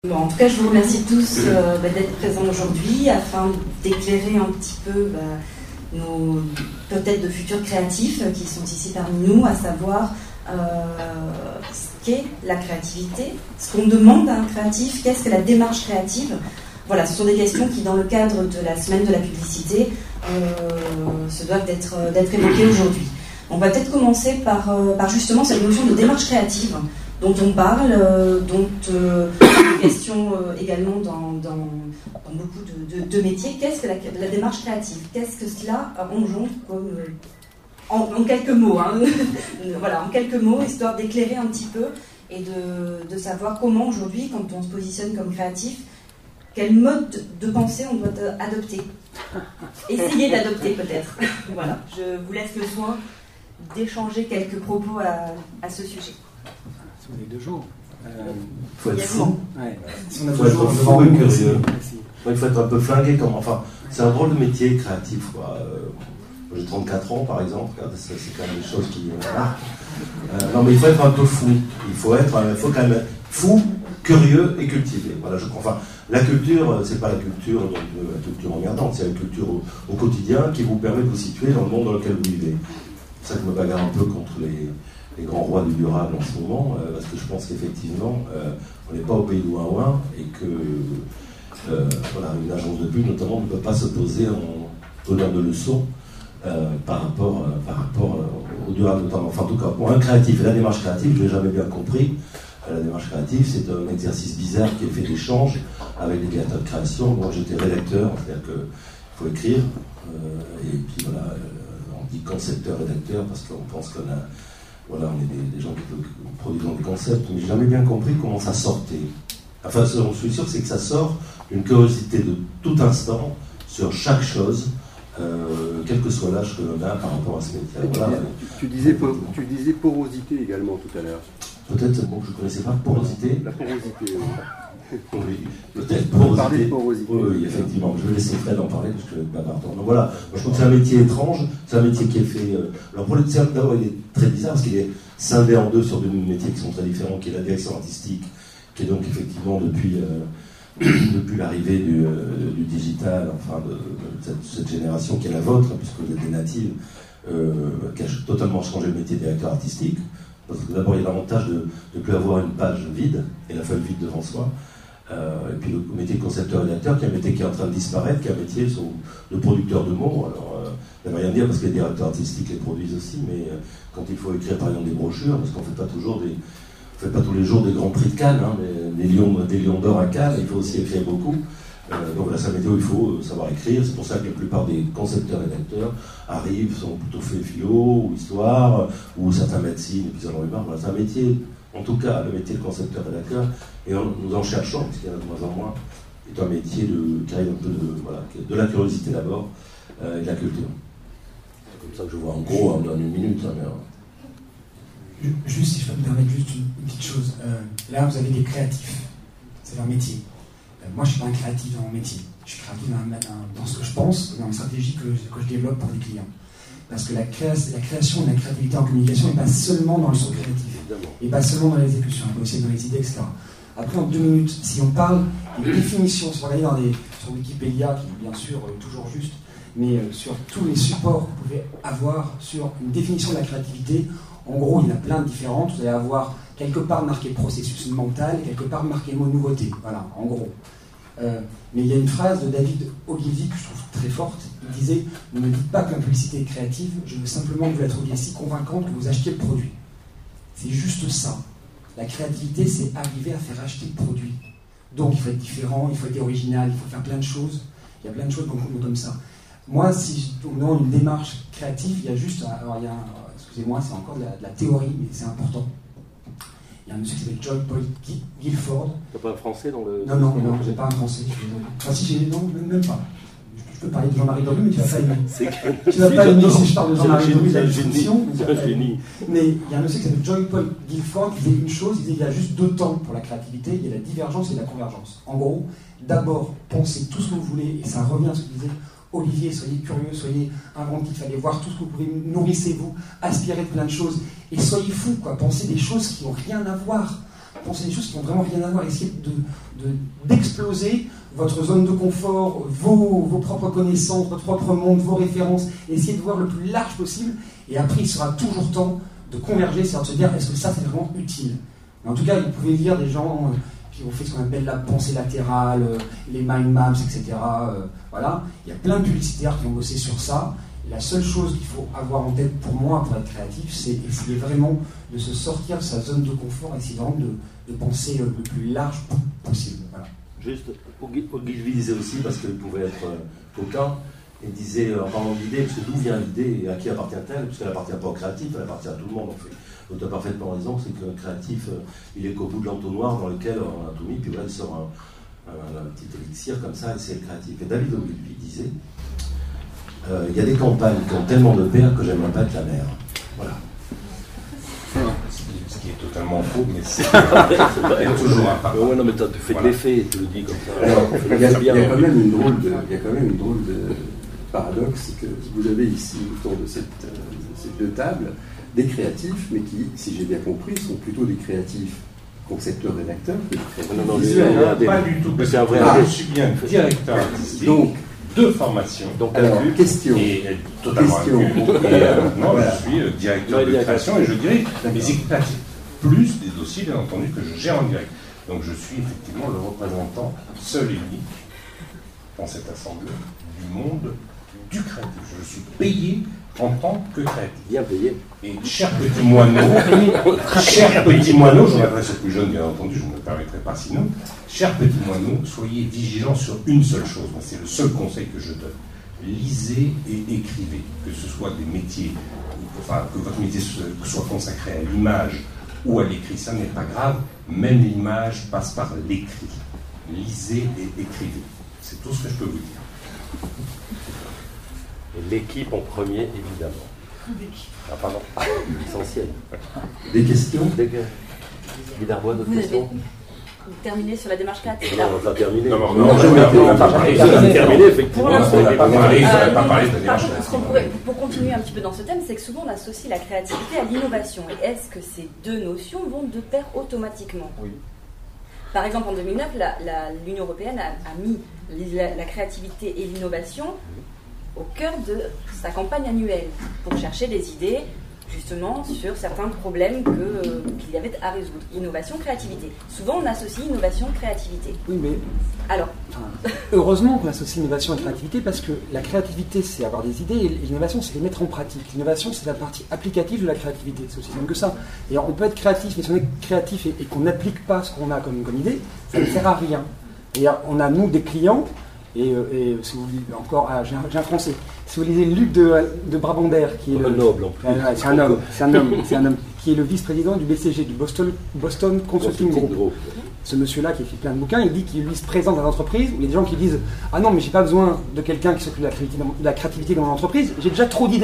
Bon, en tout cas, je vous remercie tous d'être présents aujourd'hui afin d'éclairer un petit peu nos peut-être de futurs créatifs qui sont ici parmi nous, à savoir ce qu'est la créativité, ce qu'on demande à un créatif, qu'est-ce que la démarche créative. Voilà, ce sont des questions qui, dans le cadre de la semaine de la publicité, se doivent d'être évoquées aujourd'hui. On va peut-être commencer par justement cette notion de démarche créative dont on parle, dont question également dans beaucoup de métiers. Qu'est-ce que la démarche créative? Qu'est-ce que cela engendre comme, en quelques mots, hein. Voilà, en quelques mots, histoire d'éclairer un petit peu et de savoir comment aujourd'hui, quand on se positionne comme créatif, quel mode de pensée on doit adopter. Essayer d'adopter peut-être. Voilà, je vous laisse le soin d'échanger quelques propos à ce sujet. Si on est 2 jours. Il faut être fou. Ouais. Si il faut être fou et curieux. Il faut être un peu flingué. Enfin, c'est un drôle de métier créatif, quoi. J'ai 34 ans, par exemple. Regardez, c'est quand même des choses qui marquent. Non, mais il faut être un peu fou. Il faut quand même être fou, curieux et cultivé. Voilà, je crois. Enfin, la culture, c'est pas la culture emmerdante, c'est la culture au quotidien qui vous permet de vous situer dans le monde dans lequel vous vivez. C'est ça que je me bagarre un peu contre les grands rois du durable en ce moment, parce que je pense qu'effectivement, on n'est pas au pays de Ouin-Ouin et que voilà, une agence de pub, notamment, ne peut pas s'opposer en donneur de leçons par rapport au durable notamment. Enfin, en tout cas, pour un créatif, et la démarche créative, je ne l'ai jamais bien compris. La démarche créative, c'est un exercice bizarre qui est fait d'échange avec des créateurs de création. Moi, j'étais rédacteur, c'est-à-dire qu'il faut écrire, et puis voilà, on dit concepteur-rédacteur parce qu'on pense qu'on a. Voilà, on est des gens qui produisent des concepts, mais j'ai jamais bien compris comment ça sortait. Enfin, ce dont je suis sûr, c'est que ça sort d'une curiosité de tout instant sur chaque chose, quel que soit l'âge que l'on a par rapport à ce métier. Voilà. Tu disais porosité également tout à l'heure. Peut-être c'est un mot que je ne connaissais pas, porosité. La porosité, oui. Peut-être porosité. Porosité. Oui, effectivement. Je vais laisser Fred en parler parce que je ne vais pas parler. Donc voilà, moi, je trouve que c'est un métier étrange, c'est un métier qui est fait. Alors pour le théâtre, d'abord, il est très bizarre parce qu'il est scindé en deux sur deux métiers qui sont très différents, qui est la direction artistique, qui est donc effectivement depuis l'arrivée du digital, enfin de cette génération qui est la vôtre, puisque vous êtes des natives, qui a totalement changé le métier de directeur artistique. Parce que d'abord, il y a l'avantage de ne plus avoir une page vide, et la feuille vide devant soi. Et puis le métier de concepteur-rédacteur, qui est un métier qui est en train de disparaître, qui est un métier de producteur de mots. Alors, ça ne veut rien dire parce que les directeurs artistiques les produisent aussi, mais quand il faut écrire par exemple des brochures, parce qu'on ne fait pas tous les jours des grands prix de Cannes, hein, des lions d'or à Cannes, il faut aussi écrire beaucoup. Donc voilà, c'est un métier où il faut savoir écrire. C'est pour ça que la plupart des concepteurs-rédacteurs arrivent, sont plutôt faits philo ou histoire, ou certains médecine, et puis ça en humain. Voilà, c'est un métier, en tout cas, le métier de concepteur-rédacteur, et nous en cherchons, parce qu'il y en a de moins en moins, est un métier qui arrive un peu de la curiosité d'abord, et de la culture. C'est comme ça que je vois en gros, en une minute. Juste, si je peux me permettre juste une petite chose. Là, vous avez des créatifs. C'est leur métier. Moi, je ne suis pas un créatif dans mon métier. Je suis créatif dans ce que je pense, dans les stratégies que je développe pour des clients. Parce que la création et la créativité en communication n'est pas seulement dans le son créatif, et pas seulement dans l'exécution, mais aussi dans les idées, etc. Après, en 2 minutes, si on parle des définitions, si on regarde sur Wikipédia, qui est bien sûr toujours juste, mais sur tous les supports que vous pouvez avoir sur une définition de la créativité, en gros, il y en a plein de différentes. Vous allez avoir quelque part marqué processus mental, quelque part marqué mot nouveauté. Voilà, en gros. Mais il y a une phrase de David Ogilvy que je trouve très forte. Il disait « Ne me dites pas que la publicité est créative, je veux simplement que vous la trouviez si convaincante que vous achetiez le produit. » C'est juste ça. La créativité, c'est arriver à faire acheter le produit. Donc, il faut être différent, il faut être original, il faut faire plein de choses. Il y a plein de choses comme ça. Moi, si on demande une démarche créative, il y a juste... Alors, excusez-moi, c'est encore de la théorie, mais c'est important. Il y a un monsieur qui s'appelle John Paul Guilford. T'as pas un français dans le... Non, j'ai pas un français. Enfin, si j'ai... Non, même pas. Je peux parler de Jean-Marie Dorlu, mais tu vas pas aimer. Tu vas pas aimer si je parle de Jean-Marie Dorlu, la description. Mais il y a un monsieur qui s'appelle John Paul Guilford qui disait une chose, il disait qu'il y a juste 2 temps pour la créativité, il y a la divergence et la convergence. En gros, d'abord, pensez tout ce que vous voulez, et ça revient à ce que disait Olivier, soyez curieux, soyez inventifs, allez voir tout ce que vous pouvez, nourrissez-vous, aspirez de plein de choses, et soyez fous, quoi, pensez des choses qui n'ont rien à voir. penser des choses qui n'ont vraiment rien à voir, essayez d'exploser votre zone de confort, vos propres connaissances, votre propre monde, vos références, essayez de voir le plus large possible, et après il sera toujours temps de converger, c'est-à-dire de se dire est-ce que ça c'est vraiment utile. Mais en tout cas, vous pouvez lire des gens qui ont fait ce qu'on appelle la pensée latérale, les mind maps, etc. Voilà, il y a plein de publicitaires qui ont bossé sur ça. La seule chose qu'il faut avoir en tête pour moi, pour être créatif, c'est essayer vraiment de se sortir de sa zone de confort, essayer vraiment de penser le plus large possible. Voilà. Juste, Ogilvy disait aussi, parce qu'il pouvait être coquin, il disait, en parlant d'idée, parce que d'où vient l'idée et à qui appartient-elle? Parce qu'elle appartient pas au créatif, elle appartient à tout le monde en fait. Donc tu as parfaitement raison, c'est que le créatif, il est qu'au bout de l'entonnoir dans lequel on a tout mis, puis là il sort un petit élixir comme ça, et c'est le créatif. Et David Ogilvy disait, il y a des campagnes qui ont tellement de pères que j'aimerais pas être la mère. Voilà. Ce qui est totalement faux, mais c'est toujours un papa. Ouais, non, mais tu fais de l'effet, tu le dis comme ça. Alors, il y a quand même une drôle de paradoxe, c'est que vous avez ici, autour de ces deux tables, des créatifs, mais qui, si j'ai bien compris, sont plutôt des créatifs concepteurs-rédacteurs que des créatifs visuels. Pas du tout, parce que je suis bien directeur artistique. Donc, de formation. Donc, alors, question. Et totalement non, voilà. je suis directeur de création et je dirige mes équipes créatives. Plus des dossiers, bien entendu, que je gère en direct. Donc je suis effectivement le représentant seul et unique dans cette assemblée du monde du créatif. Je suis payé en tant que créatif. Bien payé. Et cher petit moineau, je m'adresse aux plus jeunes, bien entendu, je ne me permettrai pas sinon. Cher petit moineau, soyez vigilants sur une seule chose. C'est le seul conseil que je donne. Lisez et écrivez, que ce soit des métiers, enfin que votre métier soit consacré à l'image ou à l'écrit, ça n'est pas grave. Même l'image passe par l'écrit. Lisez et écrivez. C'est tout ce que je peux vous dire. Et l'équipe en premier, évidemment. Ah, pardon. Essentiel. Des questions? Guy Darbois, d'autres questions? Terminer sur la démarche créative. Non, on va pas terminer. Non, on n'a pas parlé. Terminé, effectivement. On n'a pas parlé de la démarche créative. Pour continuer un petit peu dans ce thème, c'est que souvent on associe la créativité à l'innovation. Et est-ce que ces deux notions vont de pair automatiquement? Oui. Par exemple, en 2009, l'Union européenne a mis la créativité et l'innovation au cœur de sa campagne annuelle pour chercher des idées justement sur certains problèmes qu'il y avait à résoudre. Innovation, créativité. Souvent on associe innovation, créativité. Oui, mais alors, heureusement qu'on associe innovation et créativité, parce que la créativité c'est avoir des idées et l'innovation c'est les mettre en pratique. L'innovation c'est la partie applicative de la créativité, c'est aussi simple que ça. Et on peut être créatif, mais si on est créatif et qu'on n'applique pas ce qu'on a comme idée, ça ne sert à rien. Et on a nous des clients. Et si vous lisez encore, j'ai un français. Si vous lisez Luc de Brabander, qui est le noble en plus. C'est un homme qui est le vice-président du BCG, du Boston Consulting Group. Ce monsieur-là qui écrit plein de bouquins, il dit qu'il lui se présente dans l'entreprise où il y a des gens qui disent « Ah non, mais j'ai pas besoin de quelqu'un qui s'occupe de la créativité dans mon entreprise, j'ai déjà trop d'idées. »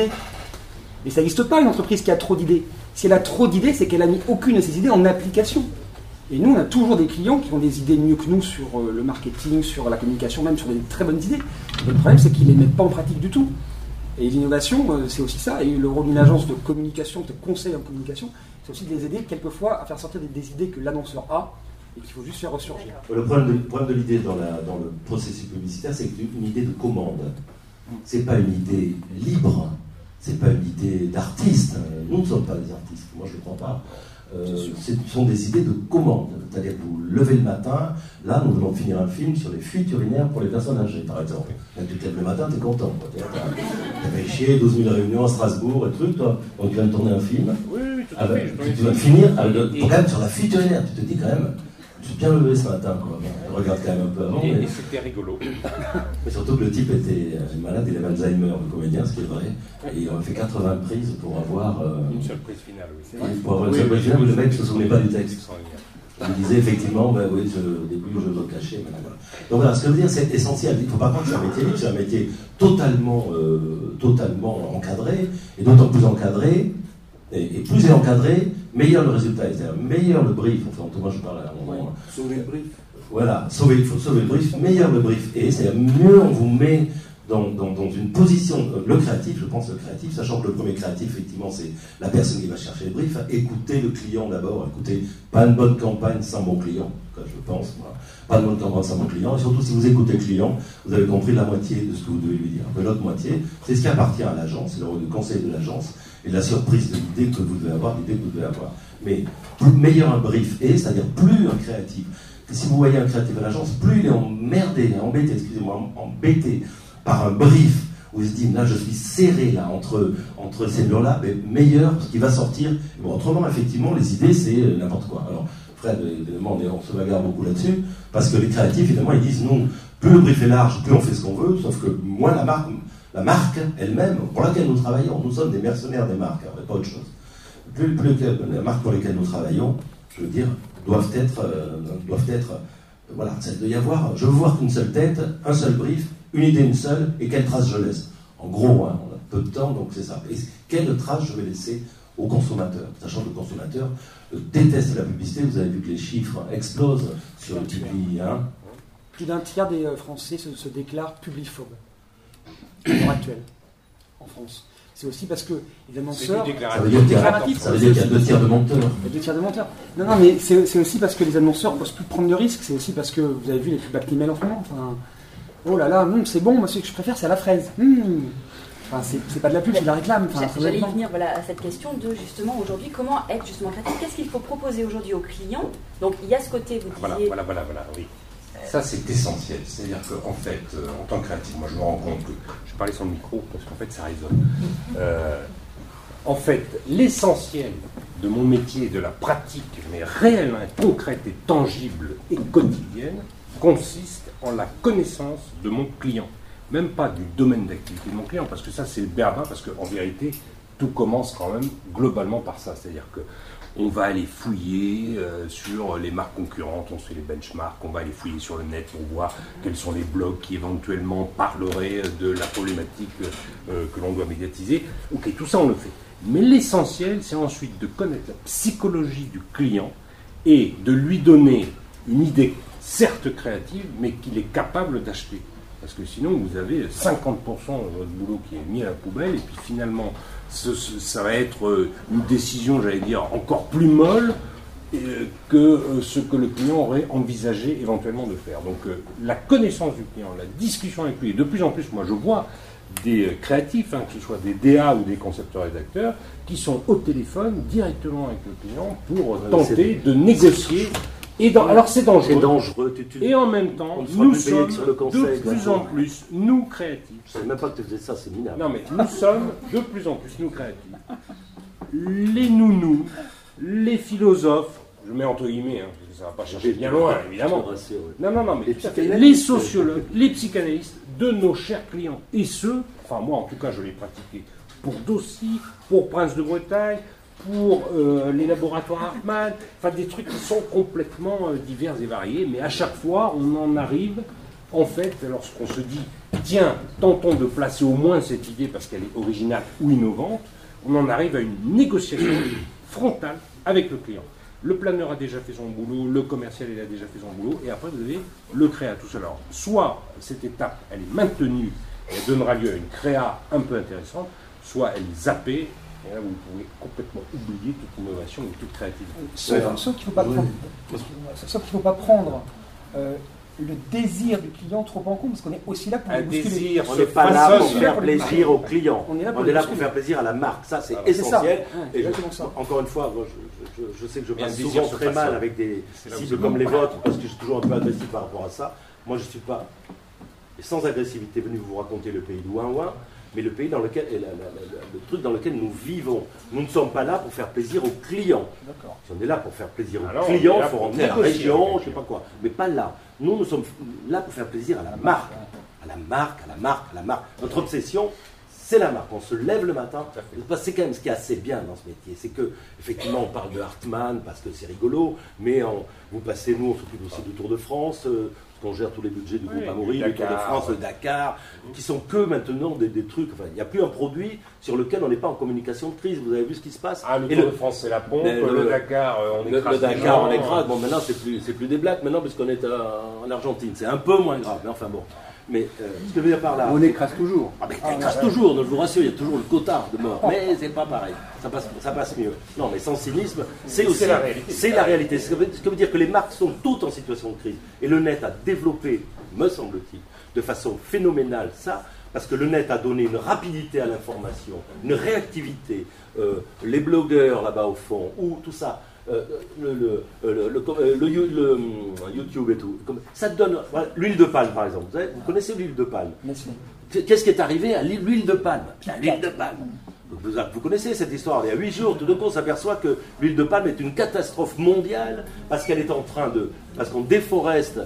Et ça n'existe pas une entreprise qui a trop d'idées. Si elle a trop d'idées, c'est qu'elle a mis aucune de ses idées en application. Et nous, on a toujours des clients qui ont des idées mieux que nous sur le marketing, sur la communication, même sur des très bonnes idées. Mais le problème, c'est qu'ils ne les mettent pas en pratique du tout. Et l'innovation, c'est aussi ça. Et le rôle d'une agence de communication, de conseil en communication, c'est aussi de les aider quelquefois à faire sortir des idées que l'annonceur a et qu'il faut juste faire ressurgir. Le problème de l'idée dans le processus publicitaire, c'est que c'est une idée de commande. C'est pas une idée libre. C'est pas une idée d'artiste. Nous ne sommes pas des artistes. Moi, je ne le crois pas. Ce sont des idées de commande, c'est-à-dire que vous levez le matin, là nous venons de finir un film sur les fuites urinaires pour les personnes âgées par exemple. Là, tu te lèves le matin, t'es content, t'as fait chier, 12 000 réunions à Strasbourg et truc, toi, donc tu viens de tourner un film, oui, tout à fait, tu vas finir, quand même sur la fuite urinaire, tu te dis quand même, je suis bien levé ce matin, quoi. Je regarde quand même un peu avant. Et c'était rigolo. Mais surtout que le type était malade, il avait Alzheimer, le comédien, ce qui est vrai. Et on a fait 80 prises pour avoir. Une seule prise finale, oui. Pour avoir une seule prise finale, où le mec ne se souvenait pas du texte. Il disait effectivement, ben oui, au début je dois cacher. Voilà. Donc voilà, ce que je veux dire, c'est essentiel. Il ne faut pas croire que c'est un métier libre, c'est un métier totalement encadré, et d'autant plus encadré. Et plus il est encadré, meilleur le résultat est. C'est-à-dire meilleur le brief. Enfin, moi je parle à un moment. Sauver le brief. Voilà, il faut sauver le brief, meilleur le brief est. C'est-à-dire mieux on vous met dans une position, le créatif, je pense le créatif, sachant que le premier créatif, effectivement, c'est la personne qui va chercher le brief, écoutez le client d'abord, écoutez, pas une bonne campagne sans bon client, je pense, voilà. Pas de bonne campagne sans bon client, et surtout si vous écoutez le client, vous avez compris la moitié de ce que vous devez lui dire. Mais l'autre moitié, c'est ce qui appartient à l'agence, c'est le rôle de conseil de l'agence, et la surprise de l'idée que vous devez avoir, Mais plus meilleur un brief est, c'est-à-dire plus un créatif, que si vous voyez un créatif à l'agence, plus il est embêté par un brief, où il se dit, là je suis serré là, entre ces murs-là, mais meilleur, ce qui va sortir. Bon, autrement, effectivement, les idées, c'est n'importe quoi. Alors, Fred, évidemment, on se bagarre beaucoup là-dessus, parce que les créatifs, évidemment, ils disent, non, plus le brief est large, plus on fait ce qu'on veut, sauf que moi, la marque elle-même, pour laquelle nous travaillons, nous sommes des mercenaires des marques, hein, pas autre chose. Plus les marques pour lesquelles nous travaillons, je veux dire, doivent être voilà, ça doit y avoir, je veux voir qu'une seule tête, un seul brief, une idée une seule, et quelle trace je laisse. En gros, hein, on a peu de temps, donc c'est ça. Et quelle trace je vais laisser au consommateur, sachant que le consommateur déteste la publicité. Vous avez vu que les chiffres explosent sur le public. Hein. Plus d'un tiers des Français se déclarent publiphobes à l'heure actuelle, en France. C'est aussi parce que les annonceurs... Ça veut dire qu'il y a 2 tiers de menteurs. Il y a 2 tiers de menteurs. Non, mais c'est aussi parce que les annonceurs n'osent plus prendre de risques. C'est aussi parce que vous avez vu les pubs Actimel en ce moment. Enfin, oh là là, c'est bon, moi ce que je préfère c'est à la fraise. Enfin, c'est pas de la pub, c'est de la réclame. Enfin, j'allais y venir à cette question de justement aujourd'hui, comment être justement créatif. Qu'est-ce qu'il faut proposer aujourd'hui aux clients? Donc il y a ce côté, vous disiez... Voilà, oui. Ça, c'est essentiel. C'est-à-dire qu'en fait, en tant que créatif, moi, je me rends compte que... Je vais parler sans le micro, parce qu'en fait, ça résonne. En fait, l'essentiel de mon métier, de la pratique, mais réellement concrète et tangible et quotidienne, consiste en la connaissance de mon client. Même pas du domaine d'activité de mon client, parce que ça, c'est le berbère, parce qu'en vérité, tout commence quand même globalement par ça. C'est-à-dire que on va aller fouiller sur les marques concurrentes, on se fait les benchmarks, on va aller fouiller sur le net pour voir quels sont les blogs qui éventuellement parleraient de la problématique que l'on doit médiatiser. Ok, tout ça on le fait. Mais l'essentiel, c'est ensuite de connaître la psychologie du client et de lui donner une idée, certes créative, mais qu'il est capable d'acheter. Parce que sinon, vous avez 50% de votre boulot qui est mis à la poubelle, et puis finalement, ça va être une décision, j'allais dire, encore plus molle que ce que le client aurait envisagé éventuellement de faire. Donc la connaissance du client, la discussion avec lui, et de plus en plus, moi je vois des créatifs, que ce soit des DA ou des concepteurs-rédacteurs, qui sont au téléphone directement avec le client pour tenter de négocier. Alors c'est dangereux. C'est dangereux. Et en même temps, nous sommes de plus en plus, nous créatifs. Je ne savais même pas que tu faisais ça, c'est minable. Non mais nous sommes de plus en plus, nous créatifs. Les nounous, les philosophes, je mets entre guillemets, ça ne va pas chercher bien loin, évidemment. Non, mais tout à fait. Les sociologues, les psychanalystes de nos chers clients. Et ceux, enfin moi en tout cas je l'ai pratiqué pour Dossi, pour Prince de Bretagne, pour les laboratoires Hartmann, enfin des trucs qui sont complètement divers et variés, mais à chaque fois on en arrive, en fait, lorsqu'on se dit, tiens, tentons de placer au moins cette idée parce qu'elle est originale ou innovante, on en arrive à une négociation frontale avec le client. Le planeur a déjà fait son boulot, le commercial il a déjà fait son boulot, et après vous avez le créa tout seul. Alors, soit cette étape elle est maintenue, elle donnera lieu à une créa un peu intéressante, soit elle est zappée. Et là, vous pouvez complètement oublier toute innovation ou toute créativité. Sauf qu'il ne faut pas prendre le désir du client trop en compte, parce qu'on est aussi là pour le bousculer. On n'est pas là pour faire plaisir au client. On est là pour faire plaisir à la marque. Ça, c'est essentiel. Et encore une fois, je sais que je passe souvent très mal avec des cibles comme les vôtres, parce que je suis toujours un peu agressif par rapport à ça. Moi, je ne suis pas, sans agressivité, venu vous raconter le pays d'Ouin-Ouin, mais le pays dans lequel, le truc dans lequel nous vivons. Nous ne sommes pas là pour faire plaisir aux clients. Si on est là pour faire plaisir aux clients, il faut rentrer à la région, je ne sais pas quoi. Mais pas là. Nous sommes là pour faire plaisir à la marque. À la marque. Notre obsession, c'est la marque. On se lève le matin. C'est quand même ce qui est assez bien dans ce métier. C'est que, effectivement, on parle de Hartmann parce que c'est rigolo, mais vous passez, nous, on s'occupe aussi du Tour de France. Qu'on gère tous les budgets du groupe Amaury, le Tour de France, le Dakar, qui sont que maintenant des trucs. Enfin, il n'y a plus un produit sur lequel on n'est pas en communication de crise. Vous avez vu ce qui se passe? Le Tour de France, c'est la pompe. Le Dakar, on écrase. Le Dakar, on écrase. Bon, maintenant, c'est plus des blagues, maintenant, puisqu'on est en Argentine. C'est un peu moins grave, mais enfin bon. Mais ce que je veux dire par là... On écrase toujours. Ah, mais écrase toujours, je vous rassure, il y a toujours le quota de mort. Mais c'est pas pareil, ça passe mieux. Non, mais sans cynisme, c'est aussi... C'est la réalité. C'est la réalité. Ce que veut dire que les marques sont toutes en situation de crise. Et le net a développé, me semble-t-il, de façon phénoménale ça, parce que le net a donné une rapidité à l'information, une réactivité. Les blogueurs là-bas au fond, ou tout ça, YouTube et tout, ça donne. Voilà, l'huile de palme par exemple. Vous connaissez l'huile de palme? Qu'est-ce qui est arrivé à l'huile de palme? L'huile de palme. Vous connaissez cette histoire, il y a 8 jours, tout d'un coup on s'aperçoit que l'huile de palme est une catastrophe mondiale parce qu'elle est en train de... Parce qu'on déforeste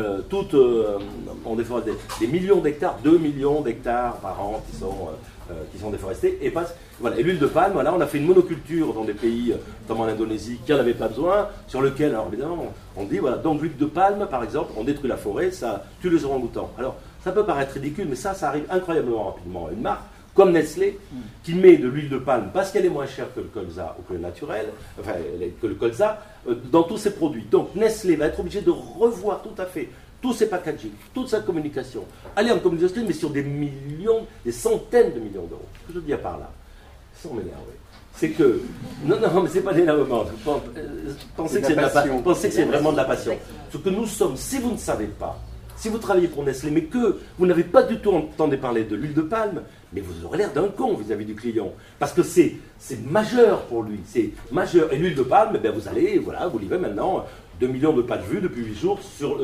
on déforeste des millions d'hectares, 2 millions d'hectares par an qui sont déforestés. Et voilà, et l'huile de palme, voilà, on a fait une monoculture dans des pays, notamment en Indonésie, qui n'en avaient pas besoin, sur lequel, alors évidemment, on dit, voilà, donc l'huile de palme, par exemple, on détruit la forêt, ça tue les orang-outans. Alors, ça peut paraître ridicule, mais ça arrive incroyablement rapidement. Une marque comme Nestlé, qui met de l'huile de palme parce qu'elle est moins chère que le colza ou que le naturel, enfin que le colza, dans tous ses produits. Donc Nestlé va être obligé de revoir tout à fait tous ses packaging, toute sa communication. Aller en communication, mais sur des millions, des centaines de millions d'euros. Ce que je veux dire par là, sans m'énerver, c'est que... Non, mais c'est pas d'énervement. Pensez que c'est vraiment de la passion. Ce que nous sommes, si vous ne savez pas, si vous travaillez pour Nestlé, mais que vous n'avez pas du tout entendu parler de l'huile de palme, mais vous aurez l'air d'un con vis-à-vis du client. Parce que c'est majeur pour lui. C'est majeur. Et l'huile de palme, eh vous allez, voilà, vous livrez maintenant 2 millions de pages vues depuis 8 jours sur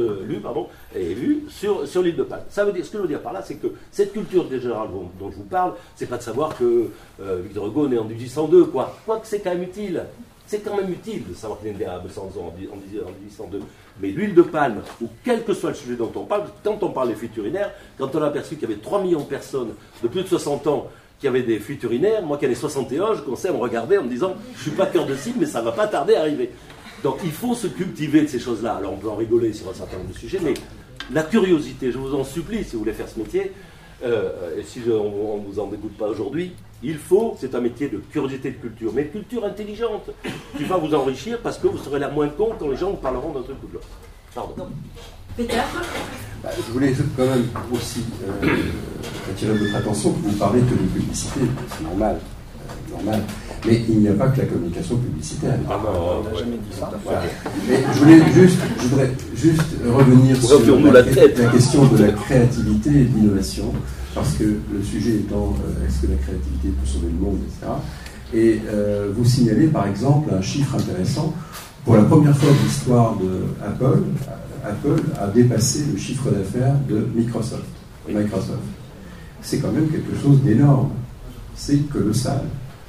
l'huile de palme. Ça veut dire, ce que je veux dire par là, c'est que cette culture générale dont je vous parle, c'est pas de savoir que Victor Hugo est né en 1802, quoi. Quoique c'est quand même utile. C'est quand même utile de savoir qu'il est né à Besançon en 1802. Mais l'huile de palme, ou quel que soit le sujet dont on parle, quand on parle des fuites urinaires, quand on a aperçu qu'il y avait 3 millions de personnes de plus de 60 ans qui avaient des fuites urinaires, moi qui en ai 61, je commençais à me regarder en me disant « je ne suis pas cœur de cible, mais ça ne va pas tarder à arriver ». Donc il faut se cultiver de ces choses-là. Alors on peut en rigoler sur un certain nombre de sujets, mais la curiosité, je vous en supplie, si vous voulez faire ce métier, et si on ne vous en dégoûte pas aujourd'hui, il faut, c'est un métier de curiosité de culture, mais de culture intelligente, qui va vous enrichir parce que vous serez là moins con quand les gens vous parleront d'un truc ou de l'autre. Pardon. Peter ? Je voulais quand même aussi attirer votre attention que vous parlez que de publicité, c'est normal. Mais il n'y a pas que la communication publicitaire. On n'a jamais dit ça. Voilà. Mais je voudrais juste revenir sur la question de la créativité et de l'innovation, parce que le sujet étant est-ce que la créativité peut sauver le monde, etc. Et vous signalez par exemple un chiffre intéressant. Pour la première fois de l'histoire d'Apple, Apple a dépassé le chiffre d'affaires de Microsoft. C'est quand même quelque chose d'énorme. C'est colossal.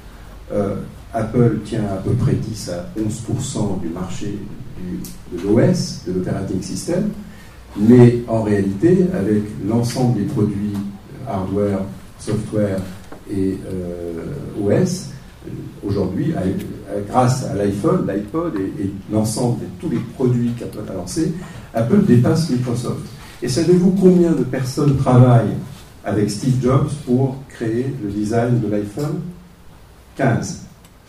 Apple tient à peu près 10 à 11% du marché de l'OS, de l'operating system, mais en réalité, avec l'ensemble des produits hardware, software et OS, aujourd'hui, grâce à l'iPhone, l'iPod et l'ensemble de tous les produits qu'Apple a lancés, Apple dépasse Microsoft. Et savez-vous combien de personnes travaillent avec Steve Jobs pour créer le design de l'iPhone ? 15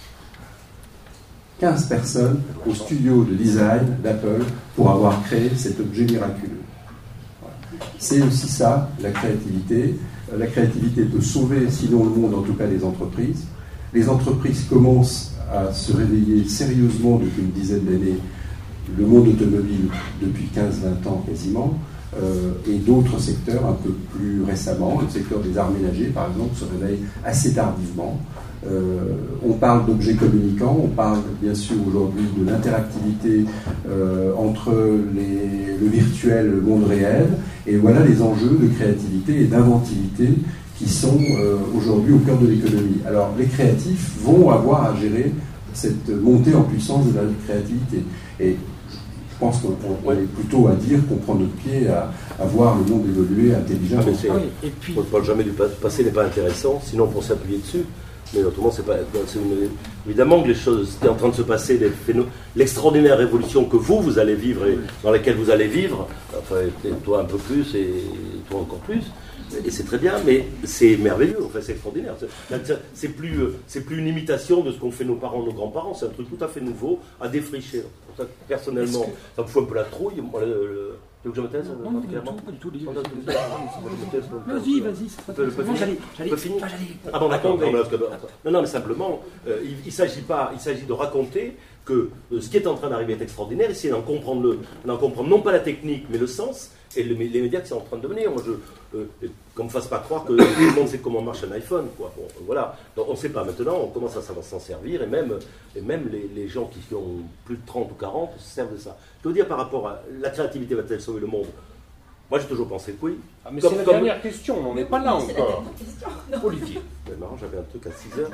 personnes au studio de design d'Apple pour avoir créé cet objet miraculeux. Voilà. C'est aussi ça, la créativité. La créativité peut sauver, sinon le monde, en tout cas les entreprises. Les entreprises commencent à se réveiller sérieusement depuis une dizaine d'années. Le monde automobile depuis 15-20 ans quasiment, et d'autres secteurs un peu plus récemment. Le secteur des arts ménagers, par exemple, se réveille assez tardivement. On parle d'objets communicants, on parle bien sûr aujourd'hui de l'interactivité entre le virtuel et le monde réel, et voilà les enjeux de créativité et d'inventivité qui sont aujourd'hui au cœur de l'économie. Alors les créatifs vont avoir à gérer cette montée en puissance de la créativité, et je pense qu'on est plutôt à dire qu'on prend notre pied à voir le monde évoluer intelligemment. Et puis, on ne parle jamais du passé, n'est pas intéressant, sinon pour s'appuyer dessus. Mais autrement, évidemment que les choses étaient en train de se passer, l'extraordinaire révolution que vous allez vivre et dans laquelle vous allez vivre, enfin, toi un peu plus et toi encore plus, et c'est très bien, mais c'est merveilleux, enfin, c'est extraordinaire. C'est plus une imitation de ce qu'ont fait nos parents, nos grands-parents, c'est un truc tout à fait nouveau à défricher. Pour ça, personnellement, ça me fout un peu la trouille. Moi, Tu veux que je me taise? Non, pas du tout. Vas-y, j'allais finir. Ah bon, d'accord. Non, mais simplement, il s'agit de raconter que ce qui est en train d'arriver est extraordinaire, essayer d'en comprendre non pas la technique, mais le sens, et les médias qui sont en train de devenir. Moi, qu'on ne me fasse pas croire que tout le monde sait comment marche un iPhone, quoi. Bon, voilà. Donc, on ne sait pas maintenant, on commence à savoir s'en servir, et même les gens qui ont plus de 30 ou 40 se servent de ça. Je veux dire, par rapport à la créativité va-t-elle sauver le monde? Moi, j'ai toujours pensé que oui. Ah, mais c'est la dernière question, on n'est pas là encore. Olivier. C'est marrant, j'avais un truc à 6h.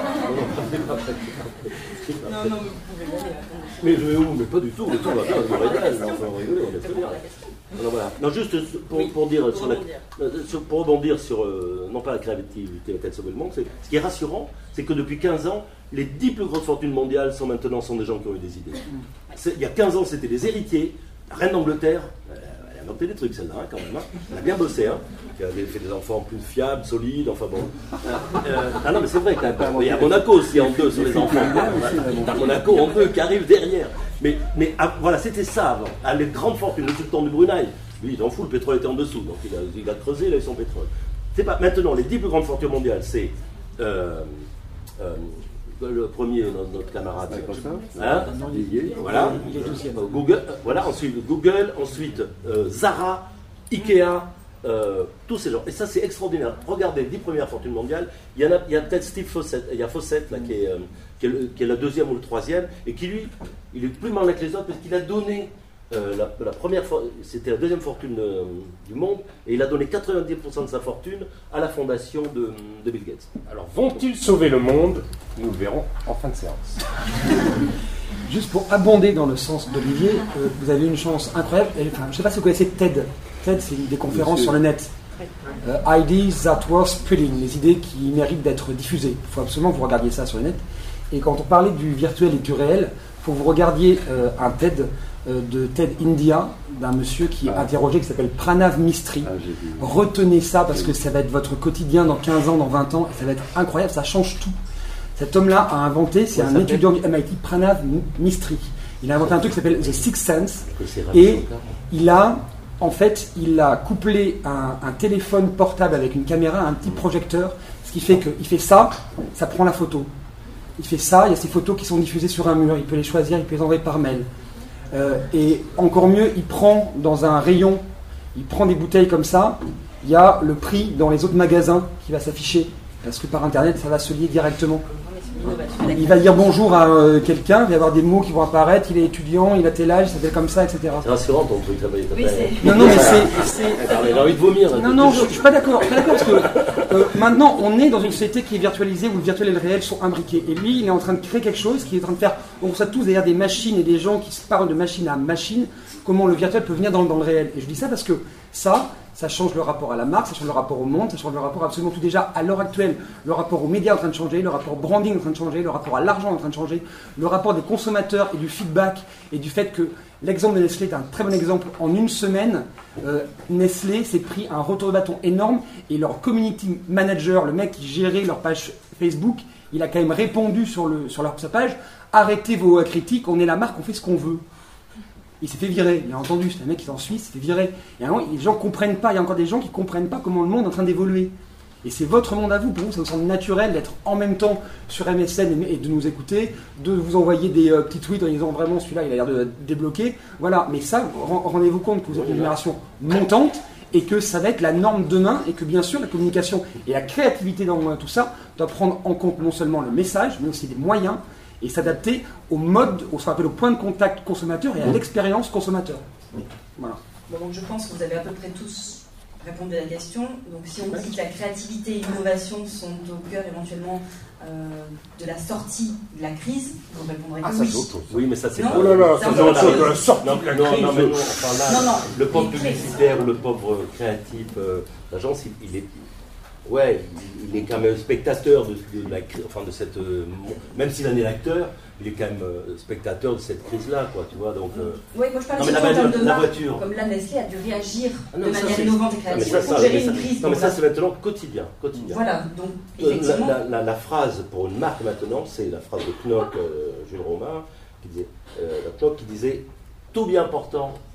Non, mais vous pouvez y aller. Mais je vais où? Mais pas du tout, mais tout va bien, on rigoler, on est très bien. Alors voilà. Non, juste pour dire pour rebondir sur, non pas la créativité va-t-elle sauver le monde, ce qui est rassurant, c'est que depuis 15 ans, les 10 plus grosses fortunes mondiales sont des gens qui ont eu des idées. Il y a 15 ans, c'était des héritiers. La reine d'Angleterre, elle a inventé des trucs, celle-là, quand même. Elle a bien bossé, qui avait fait des enfants plus fiables, solides, enfin bon. Ah non, mais c'est vrai, quand même. Il y a Monaco aussi en deux sur les enfants. T'as Monaco en deux qui arrive derrière. Mais voilà, c'était ça avant. Les grandes fortunes, le sultan du Brunei, lui, il en fout, le pétrole était en dessous. Donc il a creusé, il a eu son pétrole. C'est pas, maintenant, les 10 plus grandes fortunes mondiales, c'est le premier, notre camarade. Voilà. Google, voilà, ensuite Google, ensuite Zara, Ikea, tous ces gens. Et ça, c'est extraordinaire. Regardez les 10 premières fortunes mondiales. Il y a peut-être Steve Fawcett, il y a Fawcett là, qui est la deuxième ou le troisième, et qui lui, il est plus malin que les autres parce qu'il a donné la première, c'était la deuxième fortune du monde, et il a donné 90% de sa fortune à la fondation de Bill Gates. Alors, vont-ils sauver le monde? Nous le verrons en fin de séance. Juste pour abonder dans le sens d'Olivier, vous avez une chance incroyable. Enfin, je ne sais pas si vous connaissez TED. TED, c'est des conférences sur le net. Ideas that worth spreading, les idées qui méritent d'être diffusées. Il faut absolument que vous regardiez ça sur le net. Et quand on parlait du virtuel et du réel, il faut que vous regardiez un TED de TED India, d'un monsieur qui est interrogé, qui s'appelle Pranav Mistry. Retenez ça parce que ça va être votre quotidien dans 15 ans, dans 20 ans, et ça va être incroyable, ça change tout. Cet homme-là a inventé, c'est un étudiant du MIT, Pranav Mistry. Il a inventé un truc qui s'appelle The Sixth Sense, et il a couplé un téléphone portable avec une caméra, un petit projecteur, ce qui fait qu'il fait ça, ça prend la photo. Il fait ça, il y a ces photos qui sont diffusées sur un mur, il peut les choisir, il peut les envoyer par mail. Et encore mieux, il prend dans un rayon, il prend des bouteilles comme ça, il y a le prix dans les autres magasins qui va s'afficher, parce que par internet ça va se lier directement. Il va dire bonjour à quelqu'un, il va y avoir des mots qui vont apparaître, il est étudiant, il a tel âge, il s'appelle comme ça, etc. C'est rassurant ton truc, Non, mais c'est... J'ai envie de vomir. Non, je suis pas d'accord, parce que maintenant on est dans une société qui est virtualisée où le virtuel et le réel sont imbriqués. Et lui, il est en train de créer quelque chose qui est en train de faire, on sait tous derrière des machines et des gens qui se parlent de machine à machine, comment le virtuel peut venir dans le réel. Et je dis ça parce que ça change le rapport à la marque, ça change le rapport au monde, ça change le rapport absolument tout. Déjà, à l'heure actuelle, le rapport aux médias est en train de changer, le rapport au branding est en train de changer, le rapport à l'argent est en train de changer, le rapport des consommateurs et du feedback et du fait que l'exemple de Nestlé est un très bon exemple. En une semaine, Nestlé s'est pris un retour de bâton énorme et leur community manager, le mec qui gérait leur page Facebook, il a quand même répondu sur sa page « Arrêtez vos critiques, on est la marque, on fait ce qu'on veut ». Il s'est fait virer, bien entendu, c'est un mec qui est en Suisse, il s'est fait virer. Et alors, les gens ne comprennent pas, il y a encore des gens qui ne comprennent pas comment le monde est en train d'évoluer. Et c'est votre monde à vous, pour vous, ça vous semble naturel d'être en même temps sur MSN et de nous écouter, de vous envoyer des petits tweets en disant vraiment celui-là il a l'air de débloquer. Voilà, mais ça, rendez-vous compte que vous êtes une génération montante et que ça va être la norme demain et que bien sûr la communication et la créativité dans tout ça doit prendre en compte non seulement le message, mais aussi des moyens et s'adapter au mode, ce qu'on appelle au point de contact consommateur et à l'expérience consommateur. Voilà. Bon, donc je pense que vous avez à peu près tous répondu à la question. Donc si on dit que la créativité et l'innovation sont au cœur éventuellement de la sortie de la crise, vous répondrez que oui. Oui, mais ça c'est non, oh là là, c'est autre chose de la sortie de la crise. Non, le pauvre publicitaire ou le pauvre créatif d'agence, il est... Ouais, il est quand même spectateur de cette... même s'il en est l'acteur, il est quand même spectateur de cette crise-là, quoi, tu vois, donc... Oui, moi je parle de en termes de marque, comme là, Nestlé a dû réagir de manière innovante et créative pour gérer une crise. Non, mais ça, c'est maintenant quotidien. Voilà, donc, effectivement... La phrase pour une marque, maintenant, c'est la phrase de Knock, Jules Romain, qui disait, qui disait « Tout bien portant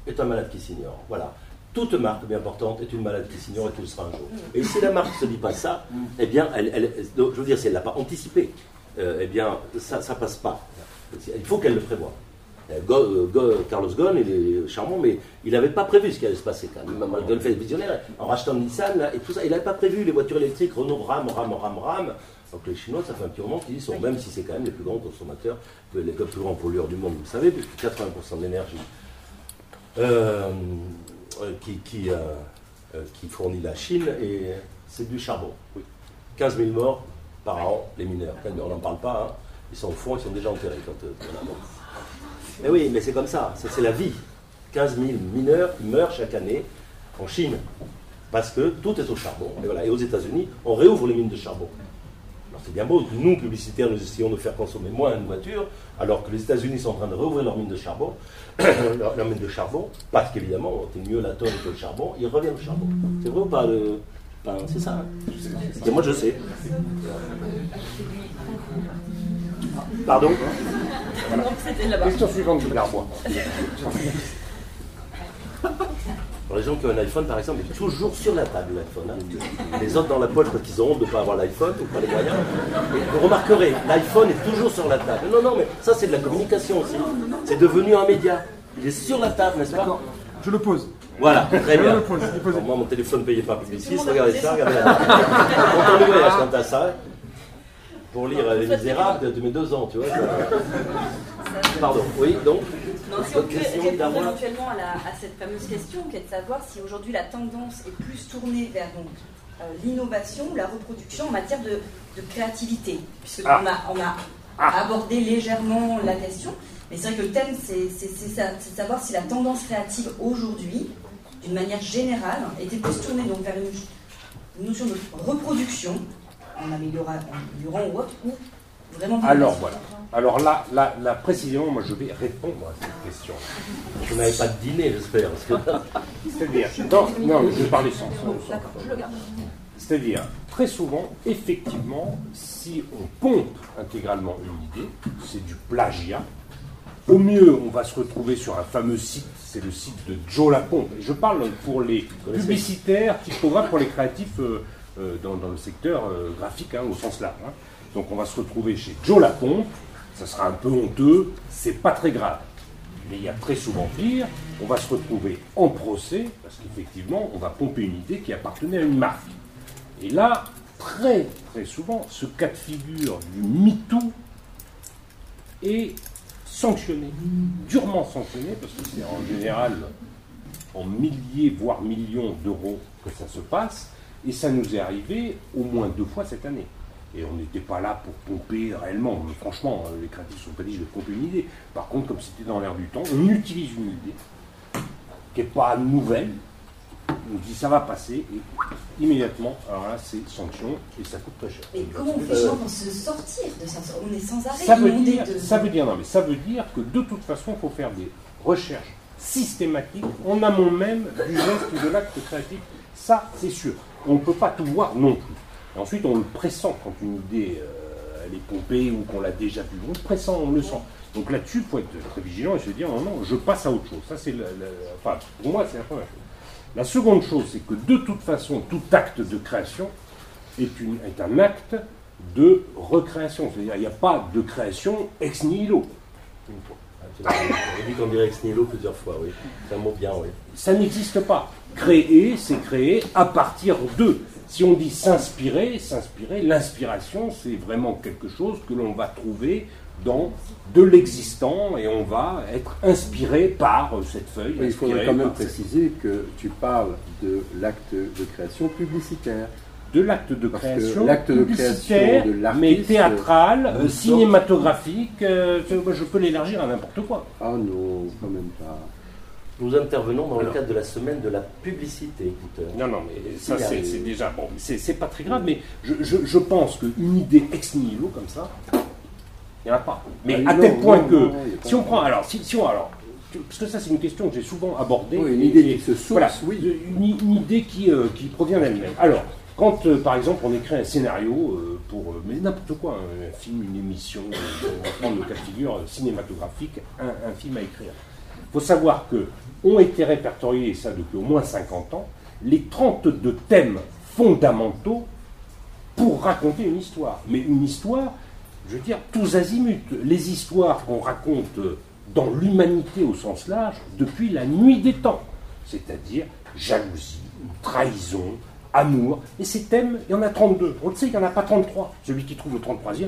est un malade qui s'ignore. Voilà. Toute marque bien portante est une malade qui s'ignore et qui le sera un jour. Et si la marque ne se dit pas ça, eh bien, je veux dire, si elle ne l'a pas anticipé, eh bien, ça ne passe pas. Il faut qu'elle le prévoie. Carlos Ghosn, il est charmant, mais il n'avait pas prévu ce qui allait se passer. Ghosn fait visionnaire, en rachetant Nissan là, et tout ça, il n'avait pas prévu les voitures électriques, Renault rame. Donc les Chinois, ça fait un petit moment qu'ils sont, même si c'est quand même les plus grands consommateurs, les plus grands pollueurs du monde, vous savez, plus de 80% de l'énergie qui fournit la Chine, et c'est du charbon. Oui. 15 000 morts par an, les mineurs. On n'en parle pas, hein. Ils sont au fond, ils sont déjà enterrés quand on a mort. Mais oui, mais c'est comme ça, c'est la vie. 15 000 mineurs qui meurent chaque année en Chine, parce que tout est au charbon. Et, voilà. Et aux États-Unis, on réouvre les mines de charbon. Alors c'est bien beau que nous, publicitaires, nous essayons de faire consommer moins une voiture, alors que les États-Unis sont en train de réouvrir leurs mines de charbon, leur mine de charbon, parce qu'évidemment, c'est mieux la tonne que le charbon, ils reviennent au charbon. C'est vrai ou pas c'est ça, hein. Et moi je sais. Pardon. Voilà. Question suivante du Garbois. Pour les gens qui ont un iPhone, par exemple, il est toujours sur la table, l'iPhone. Hein. Les autres dans la poche parce qu'ils ont honte de ne pas avoir l'iPhone ou pas les moyens. Et vous remarquerez, l'iPhone est toujours sur la table. Non, mais ça c'est de la communication aussi. C'est devenu un média. Il est sur la table, n'est-ce pas? Je le pose. Voilà, très bien. Bon, moi, mon téléphone payé par Publicis, regardez ça, regardez là. On t'en voyage quand t'as ça. Pour lire Les Misérables, tu mets 2 ans, tu vois. Pardon, oui, donc. Non, si on peut répondre éventuellement à cette fameuse question, qui est de savoir si aujourd'hui la tendance est plus tournée vers l'innovation ou la reproduction en matière de créativité. Puisque on a abordé légèrement la question, mais c'est vrai que le thème, c'est de savoir si la tendance créative aujourd'hui, d'une manière générale, était plus tournée donc vers une notion de reproduction, en améliorant ou autre, ou vraiment... Alors voilà. Alors là, précisément, moi je vais répondre à cette question. Vous n'avez pas de dîner, j'espère. C'est-à-dire, non, je vais parler sans. D'accord, je le garde. C'est-à-dire, très souvent, effectivement, si on pompe intégralement une idée, c'est du plagiat. Au mieux, on va se retrouver sur un fameux site, c'est le site de Joe Lapompe. Je parle pour les publicitaires, typographes, pour les créatifs dans le secteur graphique, hein, au sens large. Hein. Donc on va se retrouver chez Joe Lapompe, ça sera un peu honteux, c'est pas très grave. Mais il y a très souvent pire, on va se retrouver en procès, parce qu'effectivement, on va pomper une idée qui appartenait à une marque. Et là, très très souvent, ce cas de figure du MeToo est sanctionné, durement sanctionné, parce que c'est en général en milliers, voire millions d'euros que ça se passe, et ça nous est arrivé au moins 2 fois cette année. Et on n'était pas là pour pomper réellement. Mais franchement, les créatifs ne sont pas dit je vais pomper une idée. Par contre, comme c'était dans l'air du temps, on utilise une idée qui n'est pas nouvelle. On dit ça va passer et immédiatement, alors là c'est sanction et ça coûte très cher. Mais comment on fait justement pour se sortir de ça? On est sans arrêt ça veut dire que de toute façon, il faut faire des recherches systématiques en amont même du geste ou de l'acte créatif. Ça, c'est sûr. On ne peut pas tout voir non plus. Et ensuite, on le pressent quand une idée elle est pompée ou qu'on l'a déjà vue. On le pressent, on le sent. Donc là-dessus, il faut être très vigilant et se dire non, je passe à autre chose. Ça, c'est enfin, pour moi, c'est la première chose. La seconde chose, c'est que de toute façon, tout acte de création est un acte de recréation. C'est-à-dire, il n'y a pas de création ex nihilo. On a dit qu'on dirait ex nihilo plusieurs fois, oui. C'est un mot bien, oui. Ça n'existe pas. Créer, c'est créer à partir de. Si on dit s'inspirer, l'inspiration, c'est vraiment quelque chose que l'on va trouver dans de l'existant et on va être inspiré par cette feuille. Il faudrait quand même préciser que tu parles de l'acte de création publicitaire. De l'acte de création l'acte de publicitaire, création de l'artiste, mais théâtral, cinématographique, je peux l'élargir à n'importe quoi. Ah non, quand même pas. Nous intervenons dans le cadre de la semaine de la publicité, écoutez. Non, mais ça c'est déjà... Bon, c'est pas très grave, mais je pense qu'une idée ex nihilo comme ça, il n'y en a pas. Mais à tel point que... Si on prend... Alors, parce que ça c'est une question que j'ai souvent abordée. Oui, une idée qui se source, voilà, oui. Une idée qui provient d'elle-même. Alors, quand par exemple on écrit un scénario pour... mais n'importe quoi, un film, une émission, on va prendre le cas de figure cinématographique, un film à écrire. faut savoir que ont été répertoriés, et ça depuis au moins 50 ans, les 32 thèmes fondamentaux pour raconter une histoire. Mais une histoire, je veux dire, tous azimuts. Les histoires qu'on raconte dans l'humanité au sens large depuis la nuit des temps. C'est-à-dire jalousie, trahison, amour. Et ces thèmes, il y en a 32. On le sait, il n'y en a pas 33. Celui qui trouve le 33e,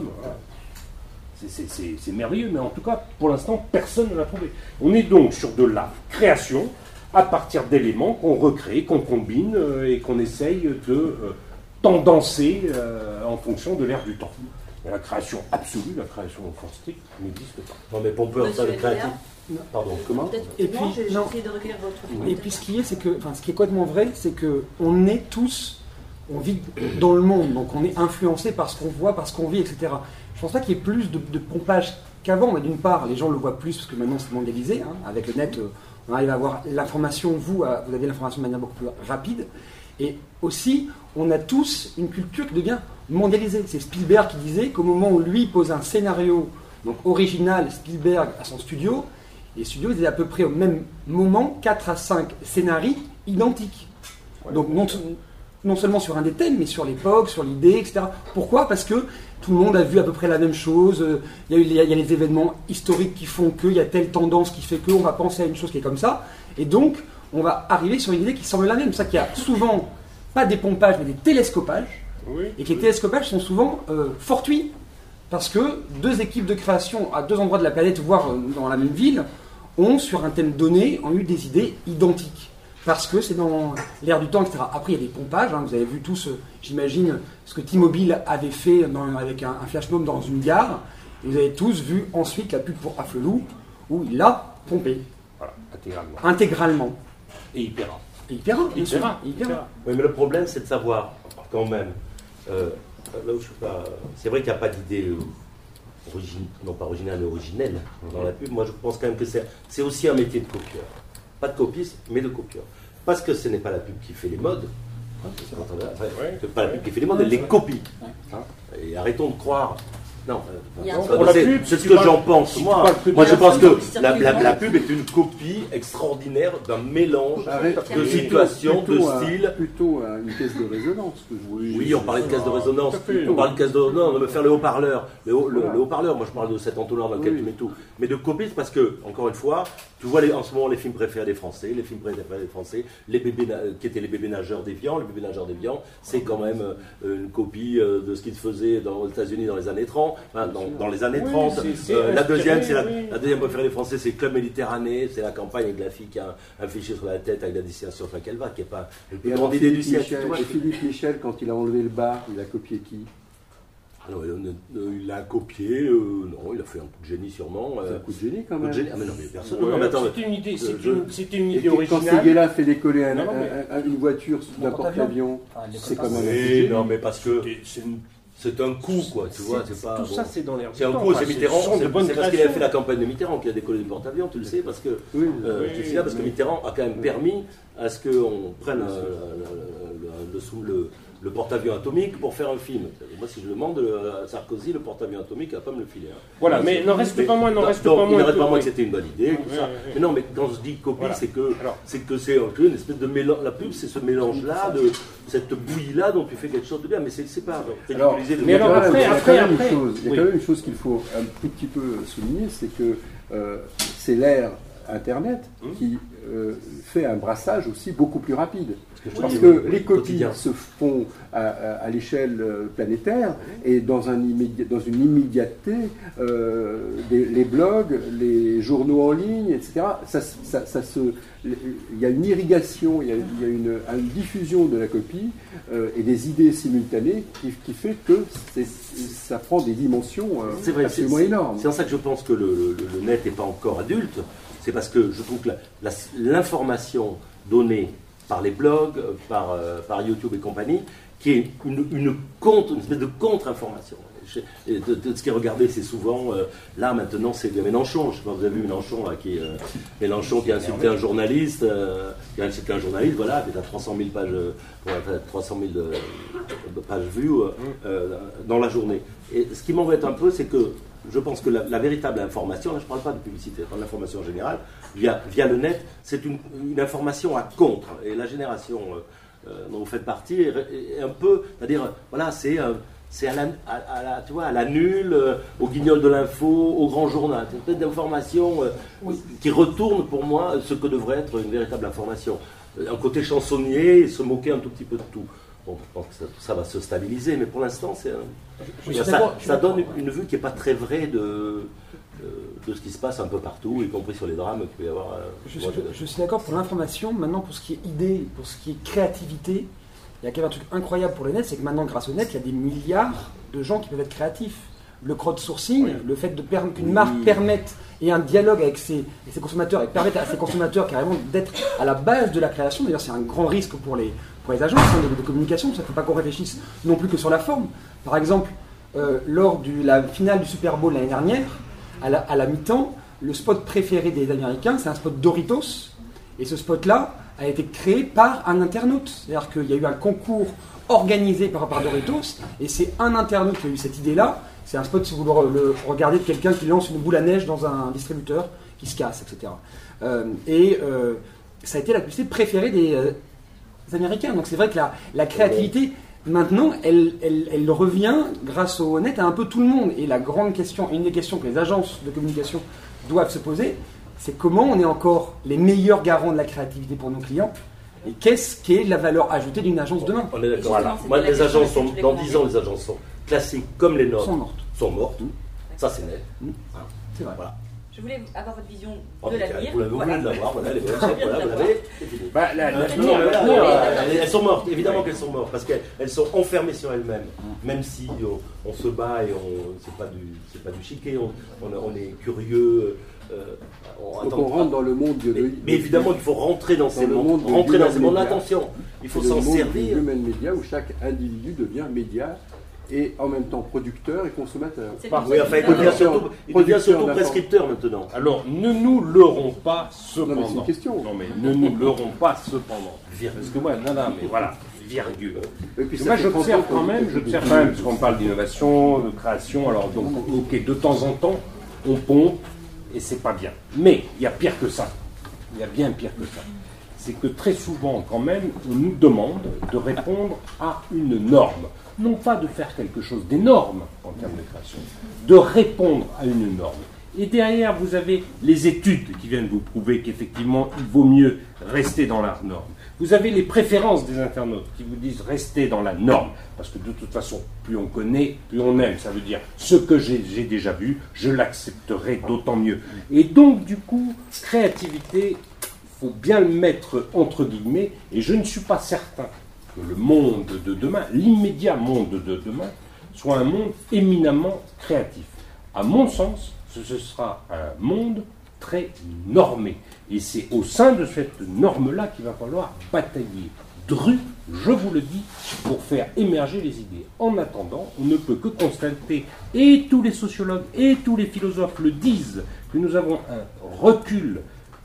c'est merveilleux, mais en tout cas, pour l'instant, personne ne l'a trouvé. On est donc sur de la création à partir d'éléments qu'on recrée, qu'on combine et qu'on essaye de tendancer en fonction de l'ère du temps. Mais la création absolue, la création fantastique n'existe pas. Non, mais pour peur, ça, le créatif. Pardon, comment? Et puis, j'ai essayé de recueillir votre... Et puis ce qui est, c'est que, enfin, ce qui est complètement vrai, c'est que on est tous, on vit dans le monde, donc on est influencé par ce qu'on voit, par ce qu'on vit, etc. Je pense pas qu'il y ait plus de pompage qu'avant, mais d'une part, les gens le voient plus parce que maintenant c'est mondialisé, hein, avec le net, on arrive à avoir l'information, vous avez l'information de manière beaucoup plus rapide, et aussi, on a tous une culture qui devient mondialisée. C'est Spielberg qui disait qu'au moment où lui pose un scénario, donc original, Spielberg à son studio, les studios étaient à peu près au même moment 4 à 5 scénarios identiques. Ouais, donc non seulement sur un des thèmes, mais sur l'époque, sur l'idée, etc. Pourquoi? Parce que tout le monde a vu à peu près la même chose. Il y a les événements historiques qui font qu'il y a telle tendance qui fait qu'on va penser à une chose qui est comme ça. Et donc, on va arriver sur une idée qui semble la même. C'est ça qu'il y a souvent, pas des pompages, mais des télescopages. Oui. Et que les télescopages sont souvent fortuits. Parce que deux équipes de création à deux endroits de la planète, voire dans la même ville, ont, sur un thème donné, ont eu des idées identiques. Parce que c'est dans l'ère du temps, etc. Après, il y a des pompages. Hein, vous avez vu tous, j'imagine, ce que T-Mobile avait fait avec un flash mob dans une gare. Et vous avez tous vu ensuite la pub pour Afflelou, où il l'a pompé. Voilà, intégralement. Et il paiera. Il paiera. Oui, mais le problème, c'est de savoir, quand même, c'est vrai qu'il n'y a pas d'idée non pas originale, mais originelle dans la pub. Moi, je pense quand même que c'est aussi un métier de copieur. Pas de copiste, mais de copieur. Parce que ce n'est pas la pub qui fait les modes. C'est pas la pub qui fait les modes, elle les copie. Et arrêtons de croire. Non, c'est ce que j'en pense. Moi, je pense que la pub est une copie extraordinaire d'un mélange de situations, de styles. Plutôt une caisse de résonance. Oui, on parlait de caisse de résonance. On parle de caisse de résonance, on va faire le haut-parleur. Le haut-parleur, moi je parle de cet entonnoir dans lequel tu mets tout. Mais de copie, parce que, encore une fois, tu vois en ce moment les films préférés des Français, les bébés qui étaient les bébés nageurs déviants. Les bébés nageurs déviants, c'est quand même une copie de ce qui se faisait aux États-Unis dans les années 30. Dans les années 30, la deuxième préférée des Français, c'est Club Méditerranée, c'est la campagne avec la fille qui a un fichier sur la tête avec la destination sur laquelle va, qui n'est pas une plus grande idée du siècle. Et Philippe Michel, quand il a enlevé le bar, il a copié qui? Alors, il a copié, non, il a fait un coup de génie sûrement. C'est un coup de génie quand même. Ah mais non, mais personne. C'était une idée originale. Quand Séguéla fait décoller une voiture d'un porte-avions, c'est quand même. Non, mais parce que c'est un coup, quoi, tu vois, c'est pas... Tout ça, c'est dans l'air du temps. C'est un coup, c'est Mitterrand, c'est parce qu'il avait fait la campagne de Mitterrand qu'il a décollé du porte-avions, tu le sais, parce que... parce que Mitterrand a quand même permis à ce qu'on prenne le porte-avions atomique pour faire un film. Moi, si je demande à Sarkozy, le porte-avions atomique, il va pas me le filer. Voilà, mais n'en reste pas moins que c'était une bonne idée. Mais non, mais quand je dis copie, c'est que c'est une espèce de mélange. La pub, c'est ce mélange-là, de cette bouillie-là dont tu fais quelque chose de bien. Mais c'est pas ridiculisé. Mais alors après, il y a quand même une chose qu'il faut un tout petit peu souligner, c'est que c'est l'ère Internet qui fait un brassage aussi beaucoup plus rapide. Parce que les copies se font à l'échelle planétaire et dans une immédiateté, les blogs, les journaux en ligne, etc. Il y a une irrigation, il y a une diffusion de la copie et des idées simultanées qui fait que ça prend des dimensions absolument énormes. C'est en ça que je pense que le net n'est pas encore adulte. C'est parce que je trouve que l'information donnée par les blogs, par YouTube et compagnie, qui est une espèce de contre-information. De ce qui est regardé, c'est souvent, là maintenant, c'est Mélenchon. Je ne sais pas, vous avez vu Mélenchon, là, Mélenchon qui a insulté un journaliste, voilà, qui a 300 000 pages vues dans la journée. Et ce qui m'embête un peu, c'est que je pense que la véritable information, là je ne parle pas de publicité, je parle d'information générale, via le net, c'est une information à contre. Et la génération dont vous faites partie est un peu, c'est-à-dire, voilà, c'est à la nulle, au guignol de l'info, au grand journal. C'est peut-être d'information qui retourne pour moi ce que devrait être une véritable information. Un côté chansonnier, se moquer un tout petit peu de tout. Bon, je pense que ça va se stabiliser, mais pour l'instant, ça donne une vue qui n'est pas très vraie de ce qui se passe un peu partout, y compris sur les drames qu'il peut y avoir. Je suis d'accord pour l'information. Maintenant, pour ce qui est idée, pour ce qui est créativité, il y a quand même un truc incroyable pour le net, c'est que maintenant, grâce au net, il y a des milliards de gens qui peuvent être créatifs. Le crowdsourcing, le fait qu'une marque permette et un dialogue avec ses consommateurs et permette à ses consommateurs carrément d'être à la base de la création. D'ailleurs, c'est un grand risque pour les agences de communication, ça ne faut pas qu'on réfléchisse non plus que sur la forme. Par exemple, lors de la finale du Super Bowl l'année dernière, à la mi-temps, le spot préféré des Américains, c'est un spot Doritos, et ce spot-là a été créé par un internaute. C'est-à-dire qu'il y a eu un concours organisé par Doritos, et c'est un internaute qui a eu cette idée-là. C'est un spot, si vous le regardez, de quelqu'un qui lance une boule à neige dans un distributeur, qui se casse, etc. Ça a été la publicité préférée des Américains. Donc c'est vrai que la créativité, maintenant, elle revient, grâce au net, à un peu tout le monde. Et la grande question, une des questions que les agences de communication doivent se poser, c'est comment on est encore les meilleurs garants de la créativité pour nos clients. Et qu'est-ce qui est la valeur ajoutée d'une agence demain? On est d'accord. Voilà. Moi, les agences sont, dans 10 ans, les agences sont classiques comme les nôtres. Sont mortes. Ça, c'est net. C'est vrai. Voilà. Je voulais avoir votre vision de l'avenir. Vous voulez l'avoir, voilà, les bonnes, voilà, vous l'avez, c'est fini. Elles sont mortes, évidemment qu'elles sont mortes, parce qu'elles sont enfermées sur elles-mêmes. Même si on se bat et c'est pas du chiquet, on est curieux. Donc on rentre dans le monde biologique. Mais évidemment qu'il faut rentrer dans ces mondes, attention, il faut s'en servir. Le monde du média où chaque individu devient média et en même temps producteur et consommateur. Oui, enfin, il devient surtout prescripteur maintenant. Alors, ne nous leurrons pas cependant. Non, mais c'est une question. Non, mais ne nous leurrons pas cependant. Parce que moi, mais voilà, virgule. Moi, j'observe quand même, parce qu'on parle d'innovation, de création, alors donc, ok, de temps en temps, on pompe, et c'est pas bien. Mais, il y a pire que ça. Il y a bien pire que ça. C'est que très souvent, quand même, on nous demande de répondre à une norme. Non pas de faire quelque chose d'énorme en termes de création, de répondre à une norme. Et derrière, vous avez les études qui viennent vous prouver qu'effectivement, il vaut mieux rester dans la norme. Vous avez les préférences des internautes qui vous disent rester dans la norme. Parce que de toute façon, plus on connaît, plus on aime. Ça veut dire, ce que j'ai déjà vu, je l'accepterai d'autant mieux. Et donc, du coup, créativité, il faut bien le mettre entre guillemets, et je ne suis pas certain que le monde de demain, l'immédiat monde de demain, soit un monde éminemment créatif. À mon sens, ce sera un monde très normé. Et c'est au sein de cette norme-là qu'il va falloir batailler dru, je vous le dis, pour faire émerger les idées. En attendant, on ne peut que constater, et tous les sociologues et tous les philosophes le disent, que nous avons un recul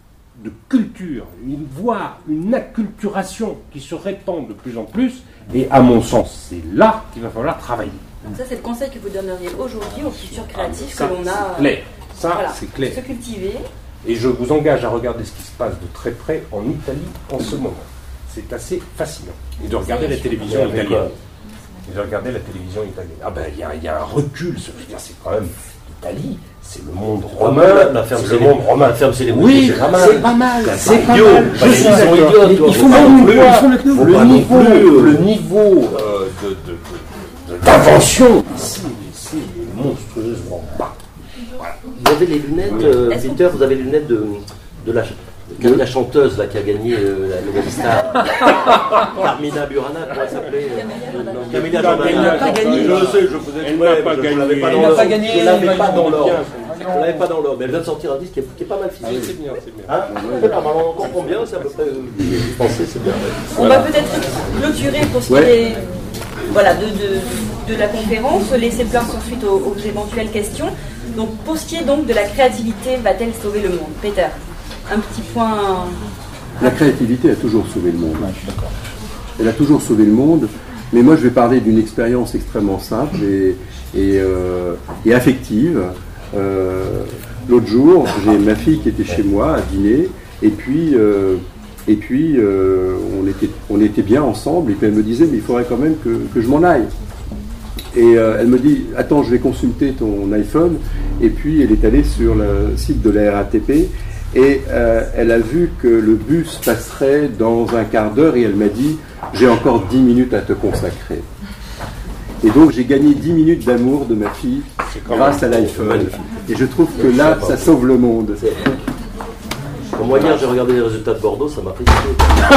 de culture, voire une acculturation qui se répand de plus en plus, et à mon sens, c'est là qu'il va falloir travailler. Ça, c'est le conseil que vous donneriez aujourd'hui aux futurs créatifs ça, que l'on a. C'est clair. Ça, voilà, c'est clair. Se cultiver. Et je vous engage à regarder ce qui se passe de très près en Italie en ce moment. C'est assez fascinant. Et de regarder la télévision italienne. Ah ben, il y a un recul, c'est quand même l'Italie. C'est le monde romain. La ferme, c'est le monde romain. La ferme, c'est les oui, c'est pas mal. C'est pas mal. C'est pas mal. Je suis d'accord. Il faut le niveau d'invention ici, c'est monstrueusement bas. Voilà. Vous avez les lunettes, Peter, vous avez les lunettes de la chanteuse là, qui a gagné la Nouvelle Star. Carmina Burana, comment elle s'appelait Camilla Jordana. Elle n'a pas gagné. Je le sais, je faisais Elle n'a pas gagné. Elle n'a pas gagné. Je ne l'avais pas dans l'ordre. Je ne l'avais pas dans l'ordre. Mais elle vient de sortir un disque qui est pas mal ficelé. C'est bien, c'est bien. Hein on comprend bien, c'est à peu près pensé, c'est bien. On va peut-être clôturer pour ce qui est de la conférence, laisser place ensuite aux éventuelles questions. Donc, pour ce qui est donc de la créativité, va-t-elle sauver le monde? Peter, un petit point. La créativité a toujours sauvé le monde. Elle a toujours sauvé le monde, mais moi je vais parler d'une expérience extrêmement simple et affective. L'autre jour, j'ai ma fille qui était chez moi à dîner, et puis on était bien ensemble, et puis elle me disait, mais il faudrait quand même que je m'en aille. Et elle me dit, attends, je vais consulter ton iPhone, et puis elle est allée sur le site de la RATP, et elle a vu que le bus passerait dans un quart d'heure, et elle m'a dit, j'ai encore 10 minutes à te consacrer. Et donc j'ai gagné 10 minutes d'amour de ma fille grâce à l'iPhone. Et je trouve que là, ça sauve le monde. Pour moi, hier, j'ai regardé les résultats de Bordeaux, ça m'a fait chier.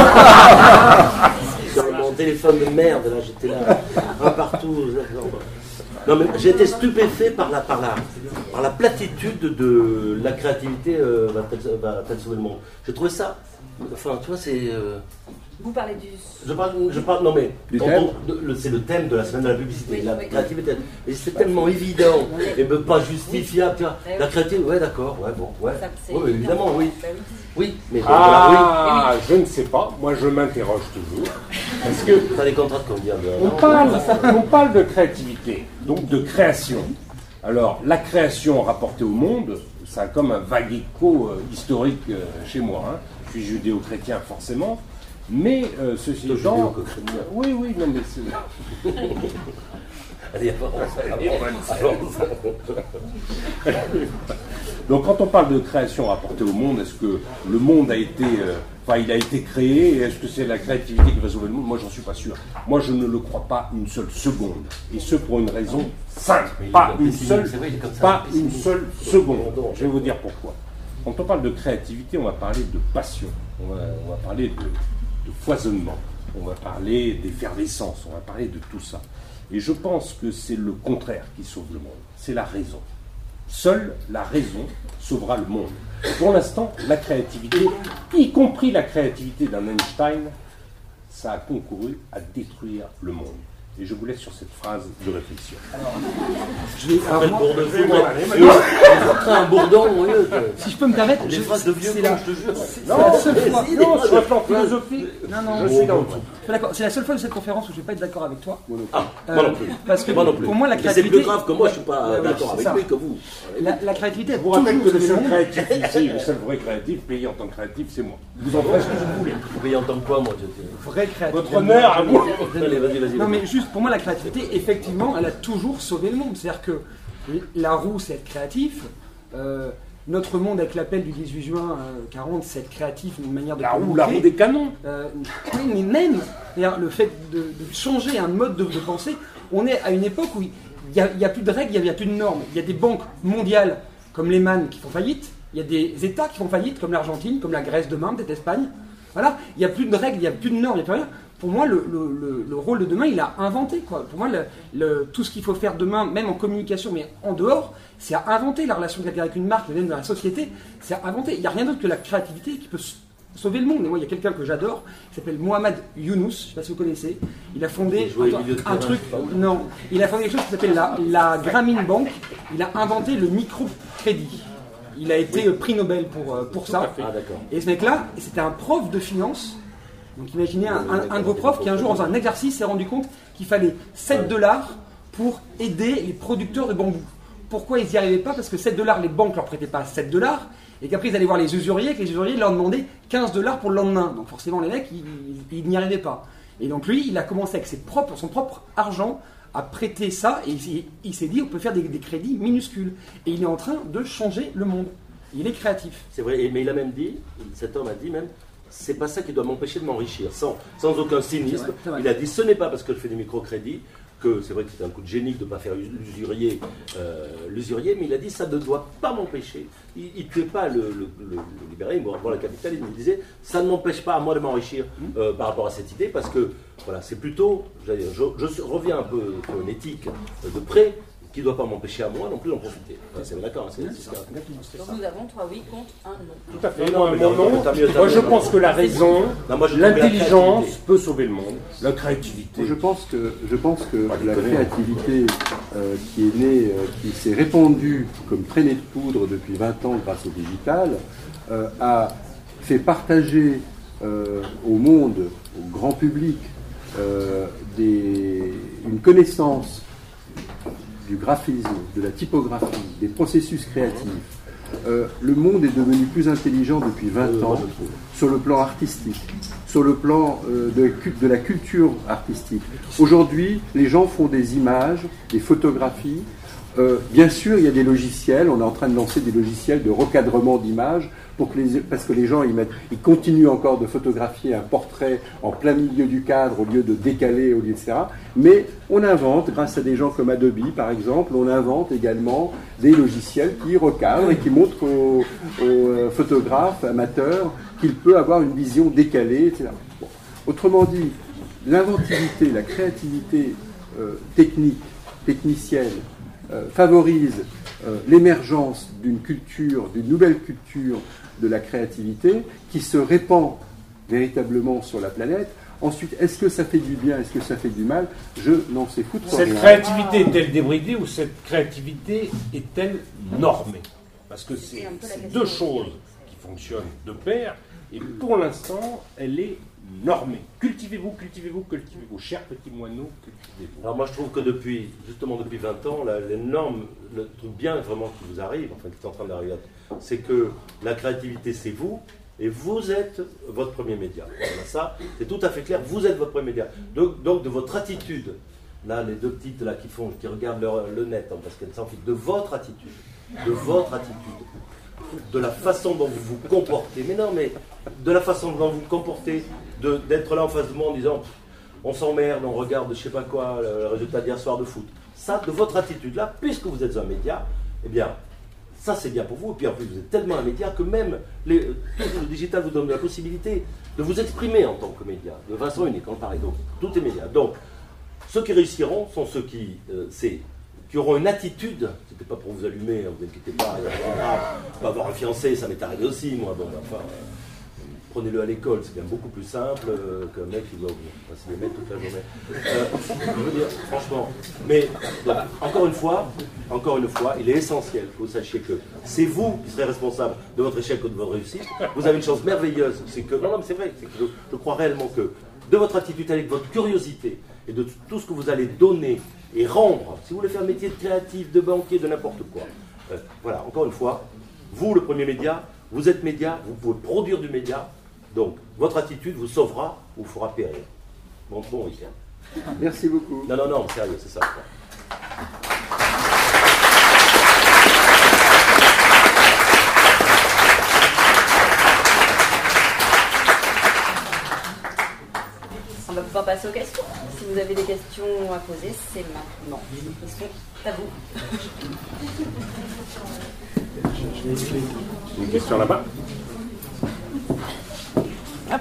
Sur mon téléphone de merde, là, j'étais là, un partout. Non, mais j'ai été stupéfait par la platitude de la créativité va-t-elle sauver le monde. J'ai trouvé ça. Enfin, tu vois, c'est. Vous parlez du... Je parle, non mais, thème c'est le thème de la semaine de la publicité, oui, la oui. créativité. Et c'est tellement évident, et pas justifiable, tu vois. La créativité, ouais d'accord, ouais bon, ouais. Ça, c'est Oui, évidemment, oui. Bah oui. Oui, mais Je ne sais pas, moi je m'interroge toujours. Parce que t'as des contrats de combien on parle de créativité, donc de création. Alors, la création rapportée au monde, ça a comme un vague écho historique chez moi. Hein. Je suis judéo-chrétien forcément. Mais ceci étant, oui, non mais c'est. Allez, avance. Donc quand on parle de création rapportée au monde, est-ce que le monde a été, il a été créé, et est-ce que c'est la créativité qui va sauver le monde? Moi, j'en suis pas sûr. Moi, je ne le crois pas une seule seconde, et ce pour une raison simple, pas une seule seconde. Je vais vous dire pourquoi. Quand on parle de créativité, on va parler de passion, on va parler de foisonnement, on va parler d'effervescence, on va parler de tout ça. Et je pense que c'est le contraire qui sauve le monde, c'est la raison. Seule la raison sauvera le monde. Pour l'instant, la créativité, y compris la créativité d'un Einstein, ça a concouru à détruire le monde. Et je vous laisse sur cette phrase de réflexion. Un bourdon, oui. Si je peux me permettre, Les phrases de vieux c'est con, la... je te jure. Non, la seule fois. Non, sur le plan philosophique, Non, je suis dans le tout. D'accord. C'est la seule fois de cette conférence où je ne vais pas être d'accord avec toi. Moi non plus. Parce que Moi non plus. pour moi, la Mais créativité. c'est plus grave que moi, je ne suis pas Ouais, d'accord c'est avec ça. lui que vous. La créativité a Je vous rappelle toujours que le sauvé seul le monde. créatif ici, le seul vrai créatif, payé en tant que créatif, c'est moi. Vous en ferez ce que vous voulez. Vous payez en tant que quoi, moi Vrai créatif. Votre honneur à vous. Allez, vas-y. Non, mais juste pour moi, la créativité, effectivement, elle a toujours sauvé le monde. C'est-à-dire que la roue, c'est être créatif. Notre monde avec l'appel du 18 juin 40, c'est être créatif, une manière de La roue communiquer. des canons. Oui, mais même le fait de changer un mode de pensée, on est à une époque où il n'y a plus de règles, il n'y a plus de normes. Il y a des banques mondiales comme Lehman qui font faillite, il y a des États qui font faillite comme l'Argentine, comme la Grèce demain, peut-être l'Espagne. Voilà, il n'y a plus de règles, il n'y a plus de normes, il n'y a plus rien. Pour moi, le rôle de demain, il a inventé, quoi. Pour moi, tout ce qu'il faut faire demain, même en communication, mais en dehors, c'est à inventer la relation quelqu'un avec une marque, même dans la société, c'est à inventer. Il n'y a rien d'autre que la créativité qui peut sauver le monde. Et moi, il y a quelqu'un que j'adore, qui s'appelle Mohamed Younous, je ne sais pas si vous connaissez. Il a fondé un truc, non, il a fondé quelque chose qui s'appelle la Grameen Bank. Il a inventé le microcrédit. Il a été prix Nobel pour ça. Ah, d'accord. Et ce mec-là, c'était un prof de finance. Donc imaginez un de vos profs qui un jour, dans un exercice, s'est rendu compte qu'il fallait 7 $ pour aider les producteurs de bambou. Pourquoi ils n'y arrivaient pas? Parce que 7 $, les banques ne leur prêtaient pas 7 $, et qu'après ils allaient voir les usuriers, et que les usuriers leur demandaient 15 $ pour le lendemain. Donc forcément les mecs, ils n'y arrivaient pas. Et donc lui, il a commencé avec son propre argent à prêter ça, et il s'est dit on peut faire des crédits minuscules. Et il est en train de changer le monde. Il est créatif. C'est vrai, mais il a même dit, cet homme a dit même, c'est pas ça qui doit m'empêcher de m'enrichir, sans aucun cynisme. C'est vrai. Il a dit, ce n'est pas parce que je fais des microcrédits que c'est vrai que c'était un coup de génie de ne pas faire l'usurier, mais il a dit, ça ne doit pas m'empêcher. Il ne tuait pas le libéralisme, bon, le capitalisme, il disait, ça ne m'empêche pas à moi de m'enrichir par rapport à cette idée, parce que voilà, c'est plutôt, je reviens un peu sur une éthique de près, qui ne doit pas m'empêcher à moi non plus d'en profiter. C'est d'accord, c'est ça. Donc nous avons 3 oui contre 1 non. Tout à fait. Non, mais Moi, je pense que la raison, l'intelligence créativité peut sauver le monde. La créativité. Je pense que la créativité qui est née, qui s'est répandue comme traînée de poudre depuis 20 ans grâce au digital, a fait partager au monde, au grand public, une connaissance du graphisme, de la typographie, des processus créatifs, le monde est devenu plus intelligent depuis 20 ans sur le plan artistique, sur le plan de la culture artistique. Aujourd'hui, les gens font des images, des photographies. Bien sûr, il y a des logiciels, on est en train de lancer des logiciels de recadrement d'images parce que les gens ils continuent encore de photographier un portrait en plein milieu du cadre au lieu de décaler, au lieu de ça. Mais on invente, grâce à des gens comme Adobe par exemple, on invente également des logiciels qui recadrent et qui montrent aux photographes amateurs qu'il peut avoir une vision décalée, etc. Bon. Autrement dit, l'inventivité, la créativité technicienne, favorise l'émergence d'une nouvelle culture de la créativité qui se répand véritablement sur la planète. Ensuite, est-ce que ça fait du bien, est-ce que ça fait du mal? Je n'en sais foutre rien. Cette créativité est-elle débridée ou cette créativité est-elle normée? Parce que c'est deux choses qui fonctionnent de pair, et pour l'instant, elle est normée. Cultivez-vous, cultivez-vous, cultivez-vous. Chers petits moineaux, cultivez-vous. Alors moi je trouve que depuis 20 ans, les normes, le truc bien vraiment qui vous arrive, enfin qui est en train d'arriver, c'est que la créativité c'est vous, et vous êtes votre premier média. Voilà, ça, c'est tout à fait clair, vous êtes votre premier média. Donc de votre attitude, là les deux petites là qui regardent le net, hein, parce qu'elles s'en fichent, de votre attitude, de la façon dont vous vous comportez, mais de la façon dont vous vous comportez, d'être là en face de moi en disant on s'emmerde, on regarde je sais pas quoi, le résultat d'hier soir de foot. Ça, de votre attitude là, puisque vous êtes un média, eh bien, ça c'est bien pour vous, et puis en plus vous êtes tellement un média que même tout le digital vous donne la possibilité de vous exprimer en tant que média, de façon unique, on pareil, donc tout est média. Donc, ceux qui réussiront sont ceux qui auront une attitude, c'était pas pour vous allumer, ne vous inquiétez pas, pas avoir un fiancé, ça m'est arrivé aussi, moi, bon, enfin, prenez-le à l'école, c'est bien beaucoup plus simple qu'un mec qui doit passer les mails toute la journée. Je veux dire, franchement, mais donc, encore une fois, il est essentiel que vous sachiez que c'est vous qui serez responsable de votre échec ou de votre réussite. Vous avez une chance merveilleuse, c'est que, non mais c'est vrai, c'est que je crois réellement que de votre attitude avec votre curiosité et de tout ce que vous allez donner et rendre, si vous voulez faire un métier de créatif, de banquier, de n'importe quoi. Voilà, encore une fois, vous, le premier média, vous êtes média, vous pouvez produire du média, donc votre attitude vous sauvera ou vous fera périr. Bon week-end. Merci beaucoup. Non, sérieux, c'est ça. On va pouvoir passer aux questions. Si vous avez des questions à poser, c'est maintenant. Les questions, à vous. Une question là-bas. Hop.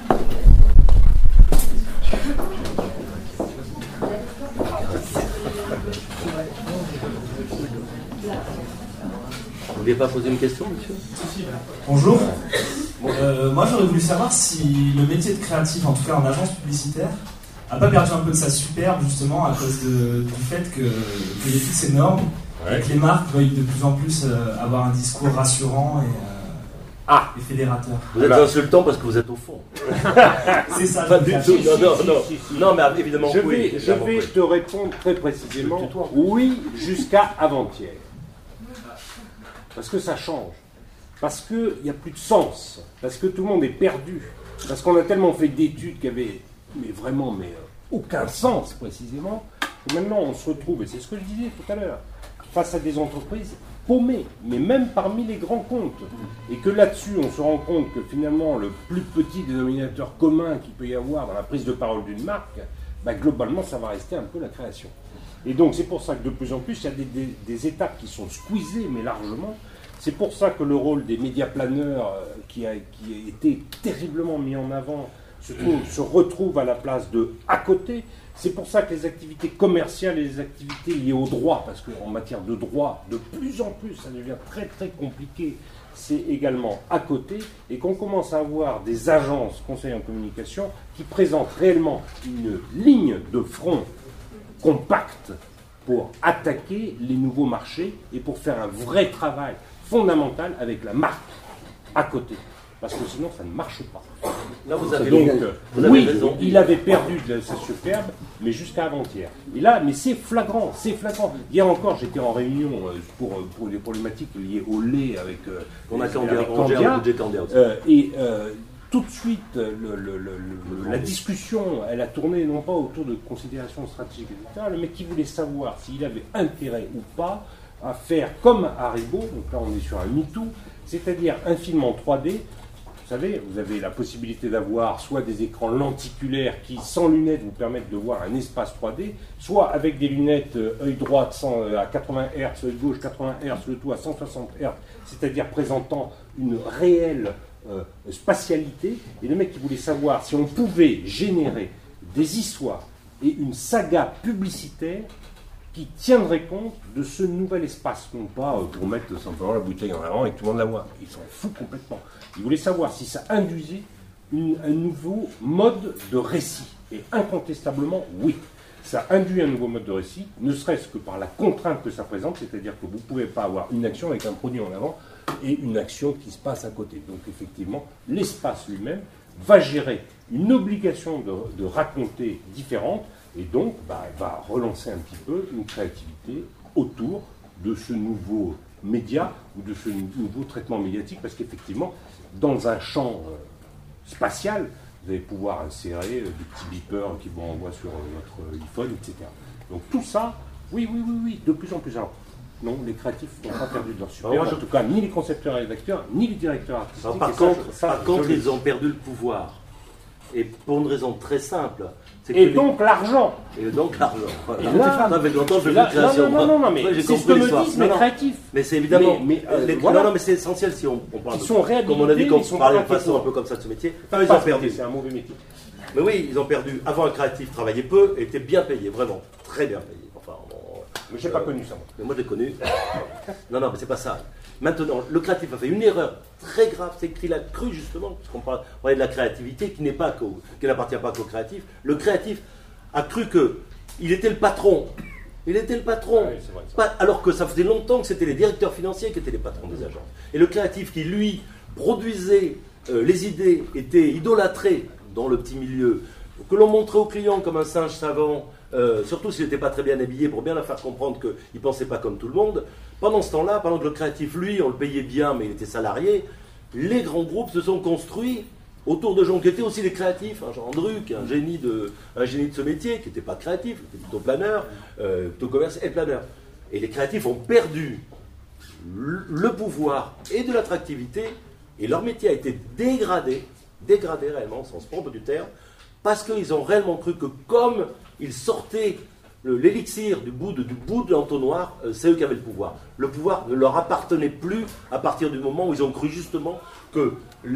Vous ne vouliez pas poser une question, monsieur? Bonjour. Moi, j'aurais voulu savoir si le métier de créatif, en tout cas en agence publicitaire, n'a pas perdu un peu de sa superbe, justement, à cause du fait qu'il y ait toutes ces normes, et que les marques veuillent de plus en plus avoir un discours rassurant et fédérateur. Vous êtes insultant parce que vous êtes au fond. C'est ça. Pas du tout. Non, mais évidemment, je vais te répondre très précisément. Oui, jusqu'à avant-hier. Parce que ça change. Parce qu'il n'y a plus de sens. Parce que tout le monde est perdu. Parce qu'on a tellement fait d'études qui avaient aucun sens précisément. Et maintenant on se retrouve, et c'est ce que je disais tout à l'heure, face à des entreprises paumées, mais même parmi les grands comptes. Et que là-dessus on se rend compte que finalement le plus petit dénominateur commun qu'il peut y avoir dans la prise de parole d'une marque, globalement ça va rester un peu la création. Et donc c'est pour ça que de plus en plus il y a des étapes qui sont squeezées, mais largement. C'est pour ça que le rôle des médias planeurs, qui a été terriblement mis en avant, se retrouve à la place de à côté. C'est pour ça que les activités commerciales et les activités liées au droit, parce qu'en matière de droit, de plus en plus, ça devient très très compliqué, c'est également à côté, et qu'on commence à avoir des agences conseils en communication qui présentent réellement une ligne de front compacte pour attaquer les nouveaux marchés et pour faire un vrai travail fondamental avec la marque à côté. Parce que sinon, ça ne marche pas. Là, vous avez, Donc, vous avez oui, raison. il avait perdu de sa superbe, mais jusqu'à avant-hier. Et là, mais c'est flagrant, c'est flagrant. Hier encore, j'étais en réunion pour les problématiques liées au lait avec On a avec Candia, le budget Candia aussi. Tout de suite, la discussion, elle a tourné non pas autour de considérations stratégiques, etc. Le mec qui voulait savoir s'il avait intérêt ou pas à faire comme Haribo, donc là on est sur un MeToo, c'est-à-dire un film en 3D. Vous savez, vous avez la possibilité d'avoir soit des écrans lenticulaires qui, sans lunettes, vous permettent de voir un espace 3D, soit avec des lunettes œil droit à 80 Hz, œil gauche 80 Hz, le tout à 160 Hz, c'est-à-dire présentant une réelle spatialité. Et le mec qui voulait savoir si on pouvait générer des histoires et une saga publicitaire qui tiendrait compte de ce nouvel espace, non pas pour mettre simplement la bouteille en avant et que tout le monde la voit. Ils s'en foutent complètement. Ils voulaient savoir si ça induisait un nouveau mode de récit. Et incontestablement, oui. Ça induit un nouveau mode de récit, ne serait-ce que par la contrainte que ça présente, c'est-à-dire que vous ne pouvez pas avoir une action avec un produit en avant et une action qui se passe à côté. Donc effectivement, l'espace lui-même va gérer une obligation de raconter différente, et donc va relancer un petit peu une créativité autour de ce nouveau média ou de ce nouveau traitement médiatique, parce qu'effectivement, dans un champ spatial, vous allez pouvoir insérer des petits beepers qui vous renvoient sur votre iPhone, etc. Donc tout ça, oui, de plus en plus. Alors, non, les créatifs n'ont pas perdu de leur superbe, en tout cas, ni les concepteurs et rédacteurs, ni les directeurs artistiques. Alors, par contre, ils ont perdu le pouvoir. Et pour une raison très simple. Et donc l'argent. Et donc l'argent. Voilà. Et là, non, mais longtemps, je veux création. Non, mais j'ai c'est ce que me disent mes créatifs. Mais c'est évidemment. Voilà. Non, mais c'est essentiel si on parle. Ils sont réhabilités. Comme on a dit, quand on parlait de façon un peu comme ça de ce métier. Non, ils ont perdu. C'est un mauvais métier. Mais oui, ils ont perdu. Avant, un créatif travaillait peu et était bien payé, vraiment. Très bien payé. Enfin, mais j'ai pas connu ça, moi. Mais moi, je l'ai connu. Non, mais c'est pas ça. Maintenant, le créatif a fait une erreur très grave, c'est qu'il a cru justement, parce qu'on parlait de la créativité qui n'appartient pas qu'au créatif. Le créatif a cru qu'il était le patron. Il était le patron. Oui, c'est vrai. Alors que ça faisait longtemps que c'était les directeurs financiers qui étaient les patrons des agences. Et le créatif qui, lui, produisait les idées, était idolâtré dans le petit milieu, que l'on montrait aux clients comme un singe savant, surtout s'il n'était pas très bien habillé pour bien la faire comprendre qu'il ne pensait pas comme tout le monde. Pendant ce temps-là, pendant que le créatif, lui, on le payait bien, mais il était salarié, les grands groupes se sont construits autour de gens qui étaient aussi des créatifs. Jean Druck, un génie de ce métier, qui n'était pas créatif, qui était plutôt planeur, plutôt commercial et planeur. Et les créatifs ont perdu le pouvoir et de l'attractivité, et leur métier a été dégradé réellement, au sens propre du terme, parce qu'ils ont réellement cru que comme ils sortaient l'élixir du bout de l'entonnoir, c'est eux qui avaient le pouvoir. Le pouvoir ne leur appartenait plus à partir du moment où ils ont cru justement que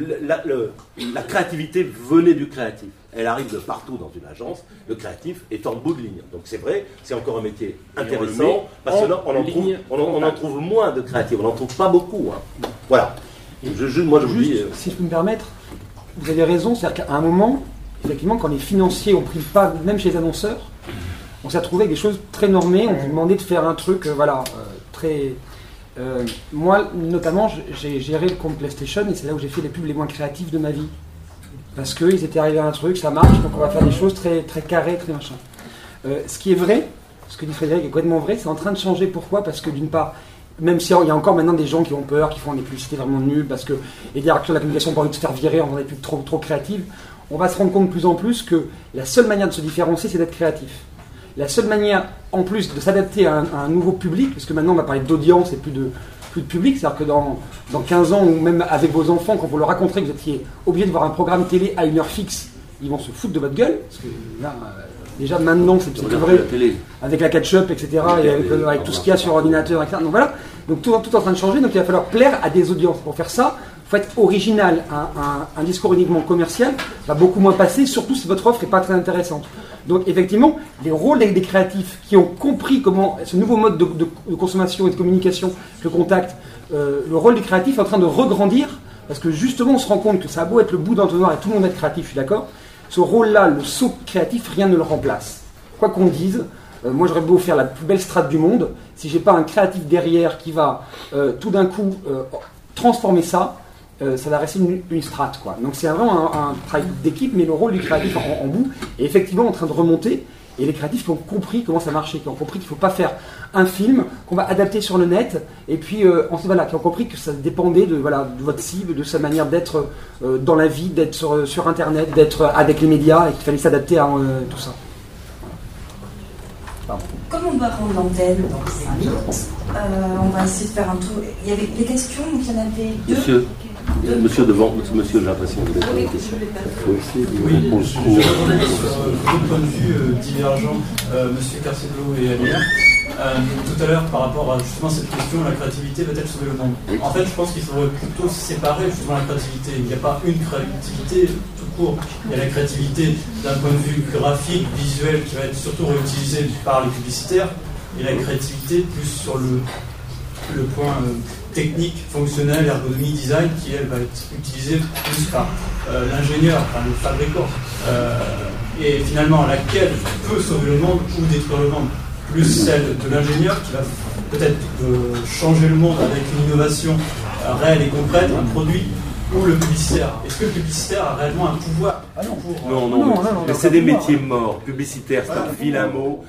la créativité venait du créatif. Elle arrive de partout dans une agence, le créatif est en bout de ligne. Donc c'est vrai, c'est encore un métier intéressant, parce que là, on en trouve moins de créatifs, on n'en trouve pas beaucoup. Hein. Voilà. Moi, je vous dis... Si je peux me permettre, vous avez raison, c'est-à-dire qu'à un moment, effectivement, quand les financiers ont pris le pas, même chez les annonceurs, on s'est retrouvé avec des choses très normées, on vous demandait de faire un truc, très... moi, notamment, j'ai géré le compte PlayStation, et c'est là où j'ai fait les pubs les moins créatives de ma vie. Parce qu'ils étaient arrivés à un truc, ça marche, donc on va faire des choses très, très carrées, très machin. Ce qui est vrai, ce que dit Frédéric est complètement vrai, c'est en train de changer. Pourquoi ? Parce que d'une part, même s'il y a encore maintenant des gens qui ont peur, qui font des publicités vraiment nulles, parce que les directeurs de la communication ont pas envie de se faire virer en faisant des pubs trop créatives, on va se rendre compte de plus en plus que la seule manière de se différencier, c'est d'être créatif. La seule manière, en plus, de s'adapter à un nouveau public, parce que maintenant on va parler d'audience et plus de public, c'est-à-dire que dans 15 ans, ou même avec vos enfants, quand vous leur raconterez que vous étiez obligé de voir un programme télé à une heure fixe, ils vont se foutre de votre gueule, parce que là, déjà maintenant, c'est vrai, avec la catch-up, etc., et avec tout ce qu'il y a sur ordinateur, etc. Donc voilà, donc tout est en train de changer, donc il va falloir plaire à des audiences. Pour faire ça, il faut être original. Un discours uniquement commercial va beaucoup moins passer, surtout si votre offre n'est pas très intéressante. Donc effectivement, les rôles des créatifs qui ont compris comment ce nouveau mode de consommation et de communication, le contact, le rôle du créatif est en train de regrandir, parce que justement on se rend compte que ça a beau être le bout d'entonnoir et tout le monde être créatif, je suis d'accord, ce rôle-là, le saut créatif, rien ne le remplace. Quoi qu'on dise, moi j'aurais beau faire la plus belle strate du monde, si j'ai pas un créatif derrière qui va tout d'un coup transformer ça, ça va rester une strate, quoi. Donc c'est vraiment un travail d'équipe, mais le rôle du créatif en bout est effectivement en train de remonter. Et les créatifs qui ont compris comment ça marchait, qui ont compris qu'il ne faut pas faire un film qu'on va adapter sur le net, et puis ensuite voilà, qui ont compris que ça dépendait de votre cible, de sa manière d'être dans la vie, d'être sur Internet, d'être avec les médias, et qu'il fallait s'adapter à tout ça. Pardon. Comme on doit rendre l'antenne dans 5 minutes, on va essayer de faire un tour. Il y avait des questions, donc il y en avait deux. Monsieur devant, monsieur, j'ai l'impression que vous avez une question. Oui, je sur deux points de vue divergents, monsieur Carcelo et Amir. Tout à l'heure, par rapport à justement cette question, la créativité va-t-elle sauver le monde? En fait, je pense qu'il faudrait plutôt séparer justement la créativité. Il n'y a pas une créativité tout court. Il y a la créativité d'un point de vue graphique, visuel, qui va être surtout réutilisée par les publicitaires, et la créativité plus sur le point technique, fonctionnel, ergonomie, design, qui elle va être utilisée plus par l'ingénieur, par le fabricant. Et finalement, laquelle peut sauver le monde ou détruire le monde? Plus celle de l'ingénieur qui va peut-être changer le monde avec une innovation réelle et concrète, un produit, ou le publicitaire. Est-ce que le publicitaire a réellement un pouvoir? Non, mais c'est des métiers morts. Publicitaire, c'est un vilain mot.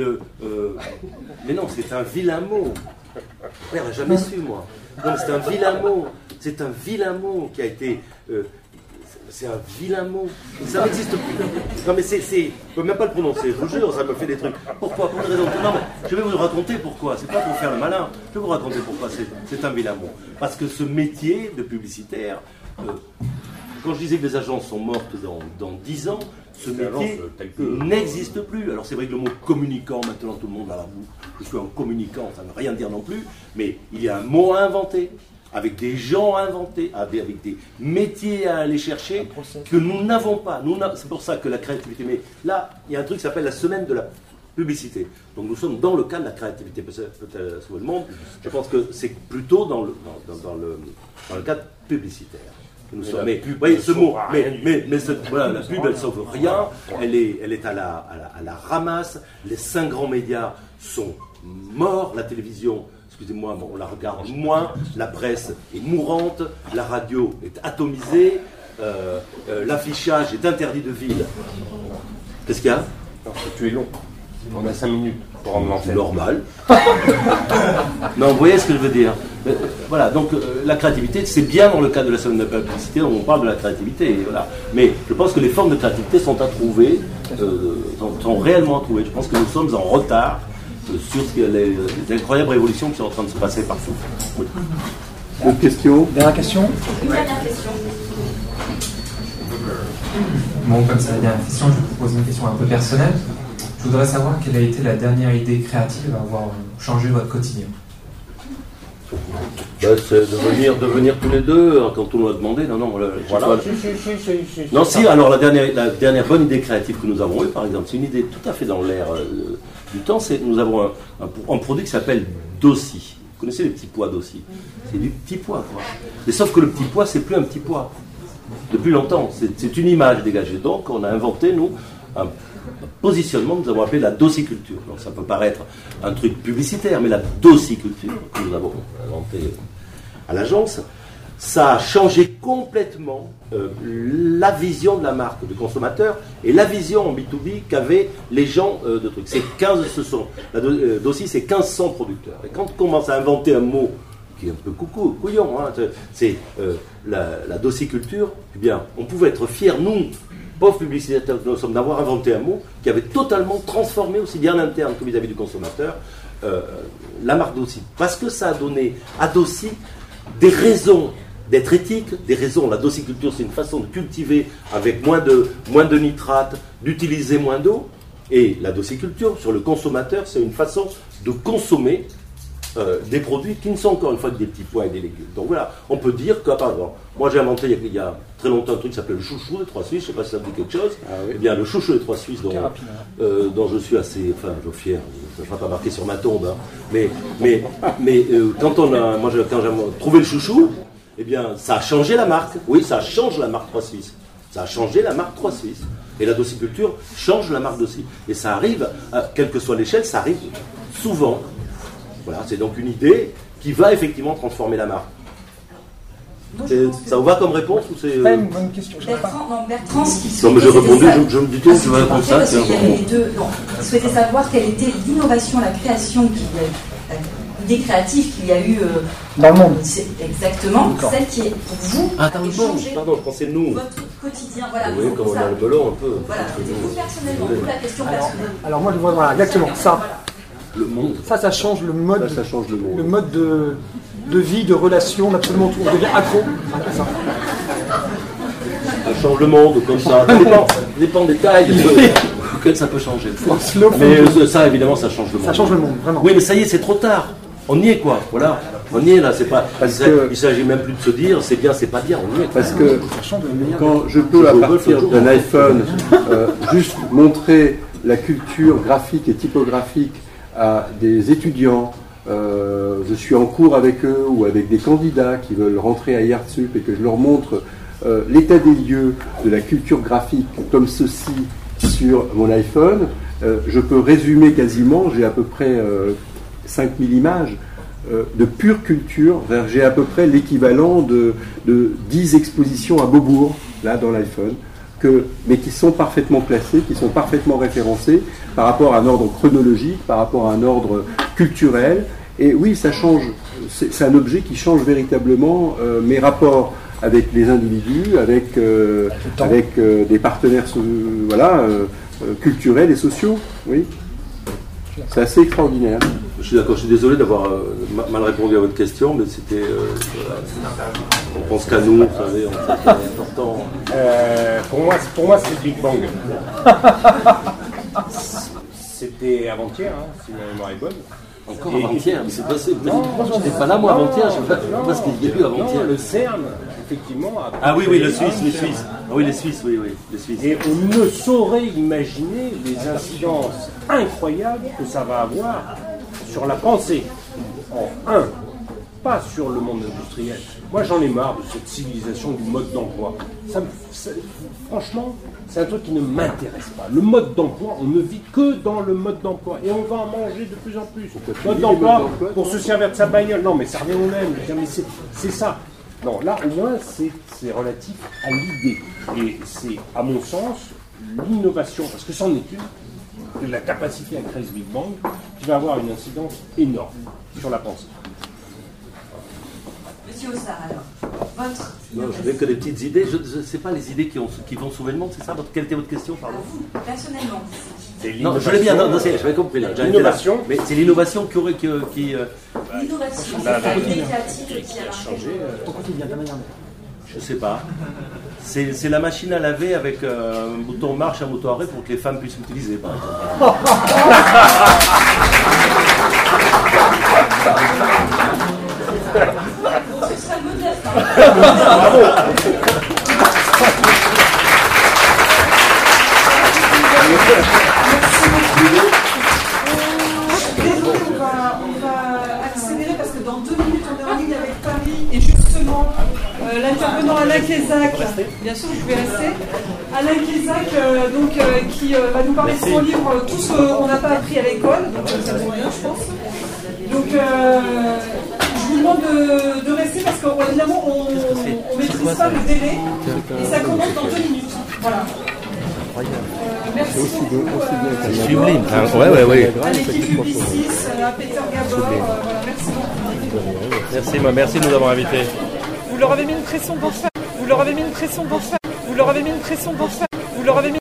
Mais non, c'est un vilain mot. On n'a jamais su, moi. Non, c'est un vilain mot. C'est un vilain mot qui a été... c'est un vilain mot. Ça n'existe plus. Non, mais je ne peux même pas le prononcer. Je vous jure, ça me fait des trucs. Pourquoi? Pour une raison. Non, mais je vais vous raconter pourquoi. C'est pas pour faire le malin. Je vais vous raconter pourquoi c'est un vilain mot. Parce que ce métier de publicitaire... quand je disais que les agences sont mortes dans 10 ans, ce métier n'existe plus. Alors c'est vrai que le mot communicant, maintenant tout le monde a la bouche. Je suis un communicant, ça ne veut rien dire non plus, mais il y a un mot à inventer, avec des gens à inventer, avec des métiers à aller chercher que nous n'avons pas. C'est pour ça que la créativité... Mais là, il y a un truc qui s'appelle la semaine de la publicité. Donc nous sommes dans le cas de la créativité. Peut-être sauver le monde. Je pense que c'est plutôt dans le cadre publicitaire. Nous sommes, mais voyez ce mot, voilà, la pub elle sauve rien, elle est à la ramasse, les 5 grands médias sont morts, la télévision, excusez-moi, on la regarde moins, la presse est mourante, la radio est atomisée, l'affichage est interdit de ville. Qu'est-ce qu'il y a? Tu es long, on a 5 minutes pour rendre l'antenne. Normal. Non, vous voyez ce que je veux dire. Voilà, donc la créativité, c'est bien dans le cadre de la semaine de la publicité, on parle de la créativité, voilà. Mais je pense que les formes de créativité sont à trouver, sont réellement à trouver. Je pense que nous sommes en retard sur les incroyables révolutions qui sont en train de se passer partout. Oui. Autre question? Dernière question? Une dernière question. Bon, comme c'est la dernière question, je vais vous poser une question un peu personnelle. Je voudrais savoir quelle a été la dernière idée créative à avoir changé votre quotidien. C'est de venir tous les deux quand on nous a demandé. Non, voilà. Non, si, alors la dernière bonne idée créative que nous avons eue, par exemple, c'est une idée tout à fait dans l'air du temps, c'est que nous avons un produit qui s'appelle Dossi. Vous connaissez les petits pois Dossi? C'est du petit pois, quoi. Mais sauf que le petit pois, c'est plus un petit pois. Depuis longtemps, c'est une image dégagée. Donc, on a inventé, nous, un positionnement que nous avons appelé la dossiculture. Donc ça peut paraître un truc publicitaire, mais la dossiculture que nous avons inventée à l'agence, ça a changé complètement la vision de la marque du consommateur et la vision en B2B qu'avaient les gens de trucs. Dossi, c'est 1500 producteurs. Et quand on commence à inventer un mot qui est un peu couillon, hein, c'est la dossiculture, eh bien, on pouvait être fiers, nous, pauvres publicitaires que nous sommes, d'avoir inventé un mot qui avait totalement transformé, aussi bien en interne que vis-à-vis du consommateur, la marque Dossi. Parce que ça a donné à Dossi des raisons d'être éthique, des raisons. La dossiculture, c'est une façon de cultiver avec moins de nitrates, d'utiliser moins d'eau. Et la dossiculture, sur le consommateur, c'est une façon de consommer des produits qui ne sont encore une fois que des petits pois et des légumes. Donc voilà, on peut dire que, par exemple, moi j'ai inventé il y a très longtemps un truc qui s'appelle le chouchou des 3 Suisses, je ne sais pas si ça vous dit quelque chose. Ah oui. Eh bien, le chouchou des 3 Suisses, dont je suis assez, fier, ça ne sera pas marqué sur ma tombe, hein. Mais quand j'ai trouvé le chouchou, eh bien, ça a changé la marque. Oui, ça change la marque 3 Suisses. Ça a changé la marque 3 Suisses. Et la dossiculture change la marque Dossi. Et ça arrive, quelle que soit l'échelle, ça arrive souvent. Voilà, c'est donc une idée qui va effectivement transformer la marque. Ça vous va comme réponse ou c'est... Pas une bonne question. Bertrand, ce qu'il Non, mais j'ai répondu, souhaitait je me dis tout, tu vas répondre ça. il souhaitait savoir quelle était l'innovation, la création, l'idée créative qu'il y a eu dans le monde. C'est exactement celle qui est pour vous. Pardon, je pensais nous. Votre quotidien, voilà. Oui, comme on a le melon un peu. Voilà, vous personnellement, vous la question personnelle. Alors moi je vois, voilà, exactement ça. Le monde. Ça change le mode. Ça change le monde. Le mode de vie, de relation, d'absolument tout. On devient accro à ça. Ça change le monde comme ça. Ça dépend des tailles auxquelles ça peut changer. Mais ça, évidemment, ça change le monde. Ça change le monde, vraiment. Oui, mais ça y est, c'est trop tard. On y est, quoi. Voilà. On y est, là. C'est pas. Il s'agit même plus de se dire c'est bien, c'est pas bien. On y est. Parce que quand je peux, à partir d'un iPhone, juste montrer la culture graphique et typographique à des étudiants, je suis en cours avec eux ou avec des candidats qui veulent rentrer à IARTSUP et que je leur montre l'état des lieux de la culture graphique comme ceci sur mon iPhone, je peux résumer quasiment, j'ai à peu près 5000 images de pure culture, j'ai à peu près l'équivalent de 10 expositions à Beaubourg, là dans l'iPhone, mais qui sont parfaitement placées, qui sont parfaitement référencées par rapport à un ordre chronologique, par rapport à un ordre culturel. Et oui, ça change, c'est un objet qui change véritablement mes rapports avec les individus, avec des partenaires culturels et sociaux. Oui. C'est assez extraordinaire. Je suis d'accord, je suis désolé d'avoir mal répondu à votre question, mais c'était. On pense qu'à nous, vous savez, c'est important. Pour moi, c'est le Big Bang. C'était avant-hier, si ma mémoire est bonne. Encore avant-hier, mais c'est passé. Je n'étais pas là, moi, avant-hier, je ne sais pas ce qu'il y a eu avant-hier. Le CERN, effectivement. Ah oui, les Suisses. Ah oui, les Suisses, les Suisses. Et on ne saurait imaginer les incidences incroyables que ça va avoir sur la pensée. Pas sur le monde industriel. Moi, j'en ai marre de cette civilisation du mode d'emploi. Franchement, c'est un truc qui ne m'intéresse pas. Le mode d'emploi, on ne vit que dans le mode d'emploi. Et on va en manger de plus en plus. Mode d'emploi pour se servir de sa bagnole. Non, mais ça revient au même. Mais c'est ça. Non, là, au moins, c'est relatif à l'idée. Et c'est, à mon sens, l'innovation, parce que c'en est une, de la capacité à créer ce Big Bang, qui va avoir une incidence énorme sur la pensée. Monsieur Ossard, alors, votre... Non, je n'ai que des petites idées. Je ne sais pas les idées qui vont sauver le monde, c'est ça? Quelle était votre question, pardon? Personnellement. Non, je l'ai bien, j'avais compris là. L'innovation. Mais c'est l'innovation qui... L'innovation, c'est l'idée créative qui a changé. Je sais pas. C'est la machine à laver avec un bouton marche, un bouton arrêt pour que les femmes puissent l'utiliser, par exemple. Ce serait le modèle. Bravo. On va accélérer parce que dans 2 minutes on est en ligne avec Paris et justement l'intervenant Alain Kézac, bien sûr je vais rester, Alain Kézac qui va nous parler de son livre Tout ce qu'on n'a pas appris à l'école, donc ça vaut rien je pense. Donc je vous demande de rester parce qu'évidemment on ne maîtrise pas le délai et ça commence dans 2 minutes. Voilà. Merci C'est sublime. Ouais. À l'équipe Publicis, à Peter Gabor, voilà, merci beaucoup. Merci de nous avoir invités. Vous leur avez mis une pression d'enfer. Vous leur avez mis une pression d'enfer. Vous leur avez mis une pression d'enfer. Vous leur avez mis